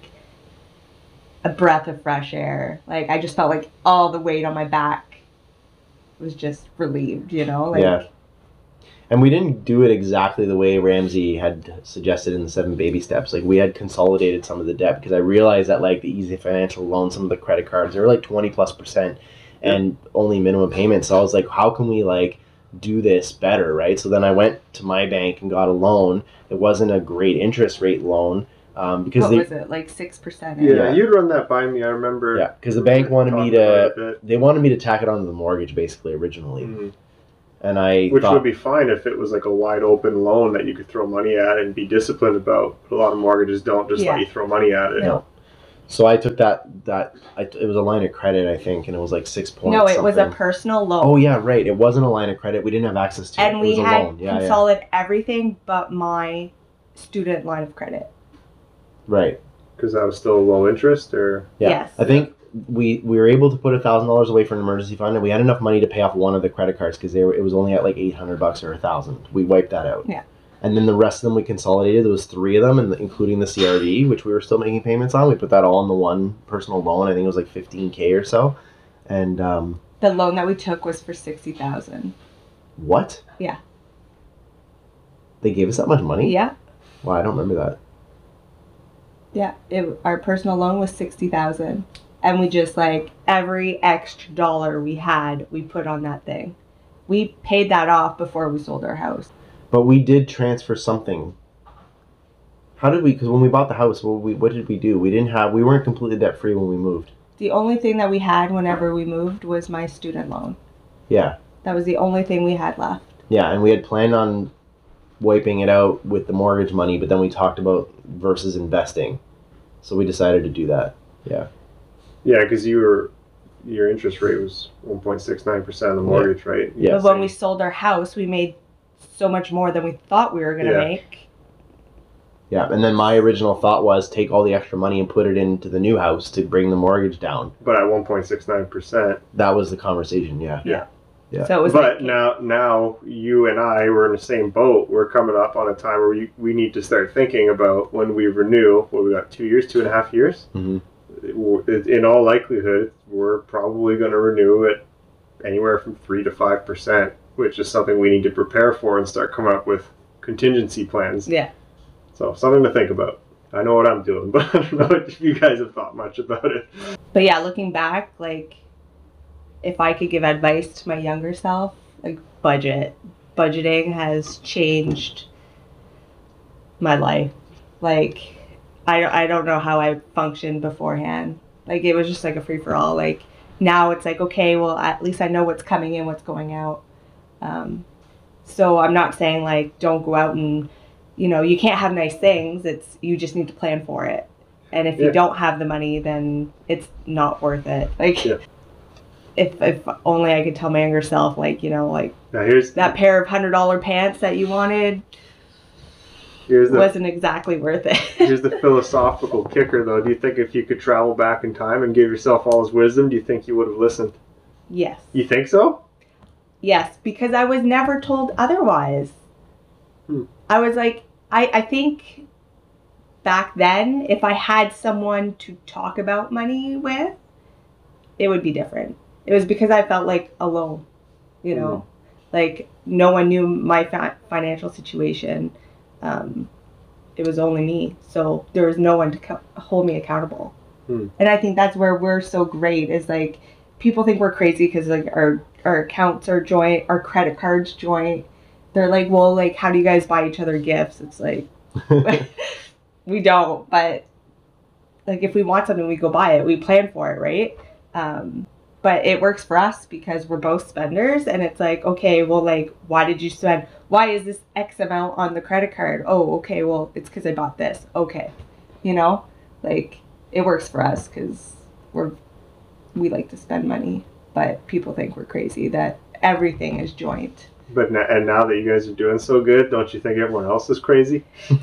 a breath of fresh air. Like, I just felt like all the weight on my back was just relieved, you know? Like, Yeah. And we didn't do it exactly the way Ramsey had suggested in the seven baby steps. Like we had consolidated some of the debt because I realized that like the Easy Financial loan, some of the credit cards, they were like twenty plus percent and only minimum payments. So I was like, how can we like do this better, right? So then I went to my bank and got a loan. It wasn't a great interest rate loan um, because what they, was it? Like six percent? Yeah, Yeah. you'd run that by me, I remember. yeah, because the bank wanted me talking about it to, a bit. they wanted me to tack it onto the mortgage basically originally. Mhm. And I Which thought, would be fine if it was like a wide open loan that you could throw money at and be disciplined about. But a lot of mortgages don't just Yeah. let you throw money at it. No. So I took that that I, it was a line of credit, I think, and it was like six points. No, it was a something. personal loan. Oh yeah, right. It wasn't a line of credit. We didn't have access to it. And it we was a had loan. Yeah, consolidated everything but my student line of credit. yeah. Right. Because that was still low interest, or Yeah. Yes. I think we we were able to put a thousand dollars away for an emergency fund, and we had enough money to pay off one of the credit cards because they were it was only at like eight hundred bucks or a thousand. We wiped that out. Yeah. And then the rest of them we consolidated. There was three of them, and including the C R D, which we were still making payments on. We put that all in the one personal loan. I think it was like fifteen k or so. And um, The loan that we took was for sixty thousand. what? Yeah. They gave us that much money? Yeah. Wow, I don't remember that. Yeah. It, our personal loan was sixty thousand. And we just like every extra dollar we had, we put on that thing. We paid that off before we sold our house. But we did transfer something. How did we? Because when we bought the house, what, we, what did we do? We didn't have. We weren't completely debt free when we moved. The only thing that we had whenever we moved was my student loan. Yeah, That was the only thing we had left. yeah, and we had planned on wiping it out with the mortgage money, but then we talked about versus investing, so we decided to do that. Yeah, yeah, because you were your interest rate was one point six nine percent on the mortgage, right? Yeah. But when we sold our house, we made so much more than we thought we were going to Yeah. make. yeah, and then my original thought was take all the extra money and put it into the new house to bring the mortgage down. But at one point six nine percent. That was the conversation. Yeah, Yeah. Yeah. So it was But like, now, now you and I were in the same boat. We're coming up on a time where we, we need to start thinking about when we renew. Well, we got two years, two and a half years. hmm In all likelihood, we're probably going to renew at anywhere from three to five percent, which is something we need to prepare for and start coming up with contingency plans. yeah. So something to think about. I know what I'm doing, but I don't know if you guys have thought much about it. But yeah, looking back, like, if I could give advice to my younger self, like, budget. Budgeting has changed my life. Like, I, I don't know how I functioned beforehand. Like, it was just like a free-for-all. Like, now it's like, okay, well, at least I know what's coming in, what's going out. Um, so I'm not saying, like, don't go out and, you know, you can't have nice things. It's, you just need to plan for it. And if Yeah. you don't have the money, then it's not worth it. Like, Yeah. if if only I could tell my younger self, like, you know, like, Now here's that pair of hundred dollar pants that you wanted, Here's the wasn't exactly worth it. here's the philosophical kicker, though. Do you think if you could travel back in time and give yourself all his wisdom, do you think you would have listened? Yes. You think so? Yes, because I was never told otherwise. Hmm. I was like, I, I think back then, if I had someone to talk about money with, it would be different. It was because I felt like alone, you know, mm. like no one knew my fa- financial situation. Um, it was only me. So there was no one to co- hold me accountable. Hmm. And I think that's where we're so great is like, people think we're crazy because like our, our accounts are joint, our credit cards joint. They're like, well, like, how do you guys buy each other gifts? It's like, we don't, but like if we want something, we go buy it. We plan for it, right? Um, but it works for us because we're both spenders, and it's like, okay, well, like, why did you spend? Why is this X amount on the credit card? Oh, okay, well, it's because I bought this. Okay, you know, like it works for us because we're we like to spend money, but people think we're crazy that everything is joint. But now, and now that you guys are doing so good, don't you think everyone else is crazy?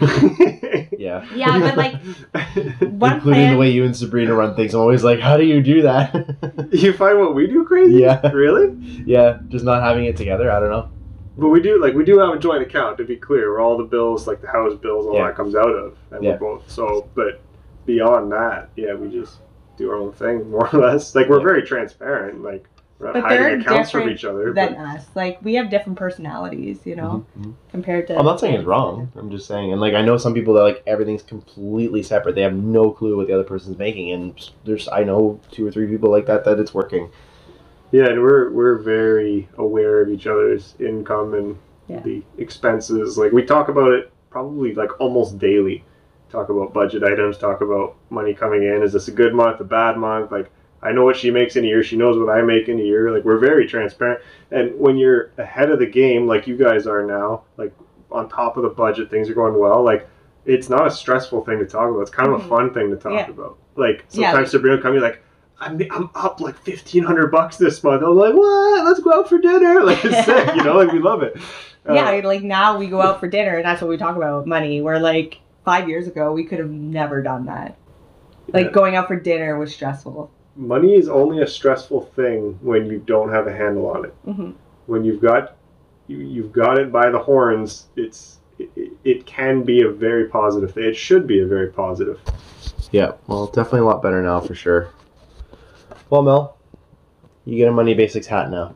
Yeah. Yeah, but like one including plan, the way you and Sabrina run things, I'm always like, how do you do that? You find what we do crazy? Yeah. Really? Yeah, just not having it together. I don't know. But we do like we do have a joint account, to be clear, where all the bills, like the house bills, all Yeah. that comes out of, and Yeah. we're both so. But beyond that, yeah, we just do our own thing, more or less. Like we're Yeah. very transparent. Like we're not but they're hiding accounts from different each other. than But us. Like we have different personalities, you know, Mm-hmm. compared to. I'm not saying it's wrong. I'm just saying, and like I know some people that like everything's completely separate. They have no clue what the other person's making, and there's I know two or three people like that that it's working. yeah, and we're we're very aware of each other's income and Yeah. the expenses. Like we talk about it probably like almost daily. Talk about budget items. Talk about money coming in. Is this a good month? A bad month? Like. I know what she makes in a year. She knows what I make in a year. Like, we're very transparent. And when you're ahead of the game, like you guys are now, like, on top of the budget, things are going well. Like, it's not a stressful thing to talk about. It's kind of Mhm. a fun thing to talk Yeah. about. Like, Yeah. sometimes Sabrina will come in like, I'm, I'm up like fifteen hundred bucks this month. I'm like, what? Let's go out for dinner. Like, it's sick, you know? Like, we love it. Uh, Yeah, like now we go out for dinner, and that's what we talk about, money. Where like five years ago, we could have never done that. Like Yeah. going out for dinner was stressful. Money is only a stressful thing when you don't have a handle on it. Mm-hmm. When you've got you, you've got it by the horns, it's it, it can be a very positive thing. It should be a very positive. Yeah, well, definitely a lot better now for sure. Well, Mel, you get a Money Basics hat now.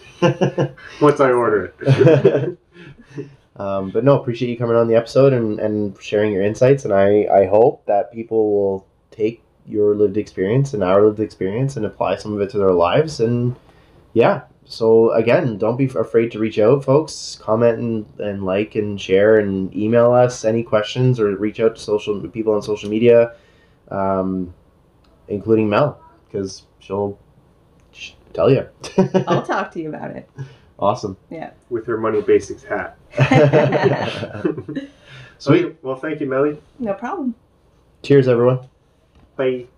Once I order it. um, but no, appreciate you coming on the episode and, and sharing your insights, and I, I hope that people will take your lived experience and our lived experience and apply some of it to their lives. And yeah, so again, don't be afraid to reach out, folks. Comment and, and like and share and email us any questions or reach out to social people on social media, um, including Mel, because she'll, she'll tell you. I'll talk to you about it. Awesome. Yeah. With her Money Basics hat. Sweet. Okay, well, thank you, Melly. No problem. Cheers, everyone. Bye.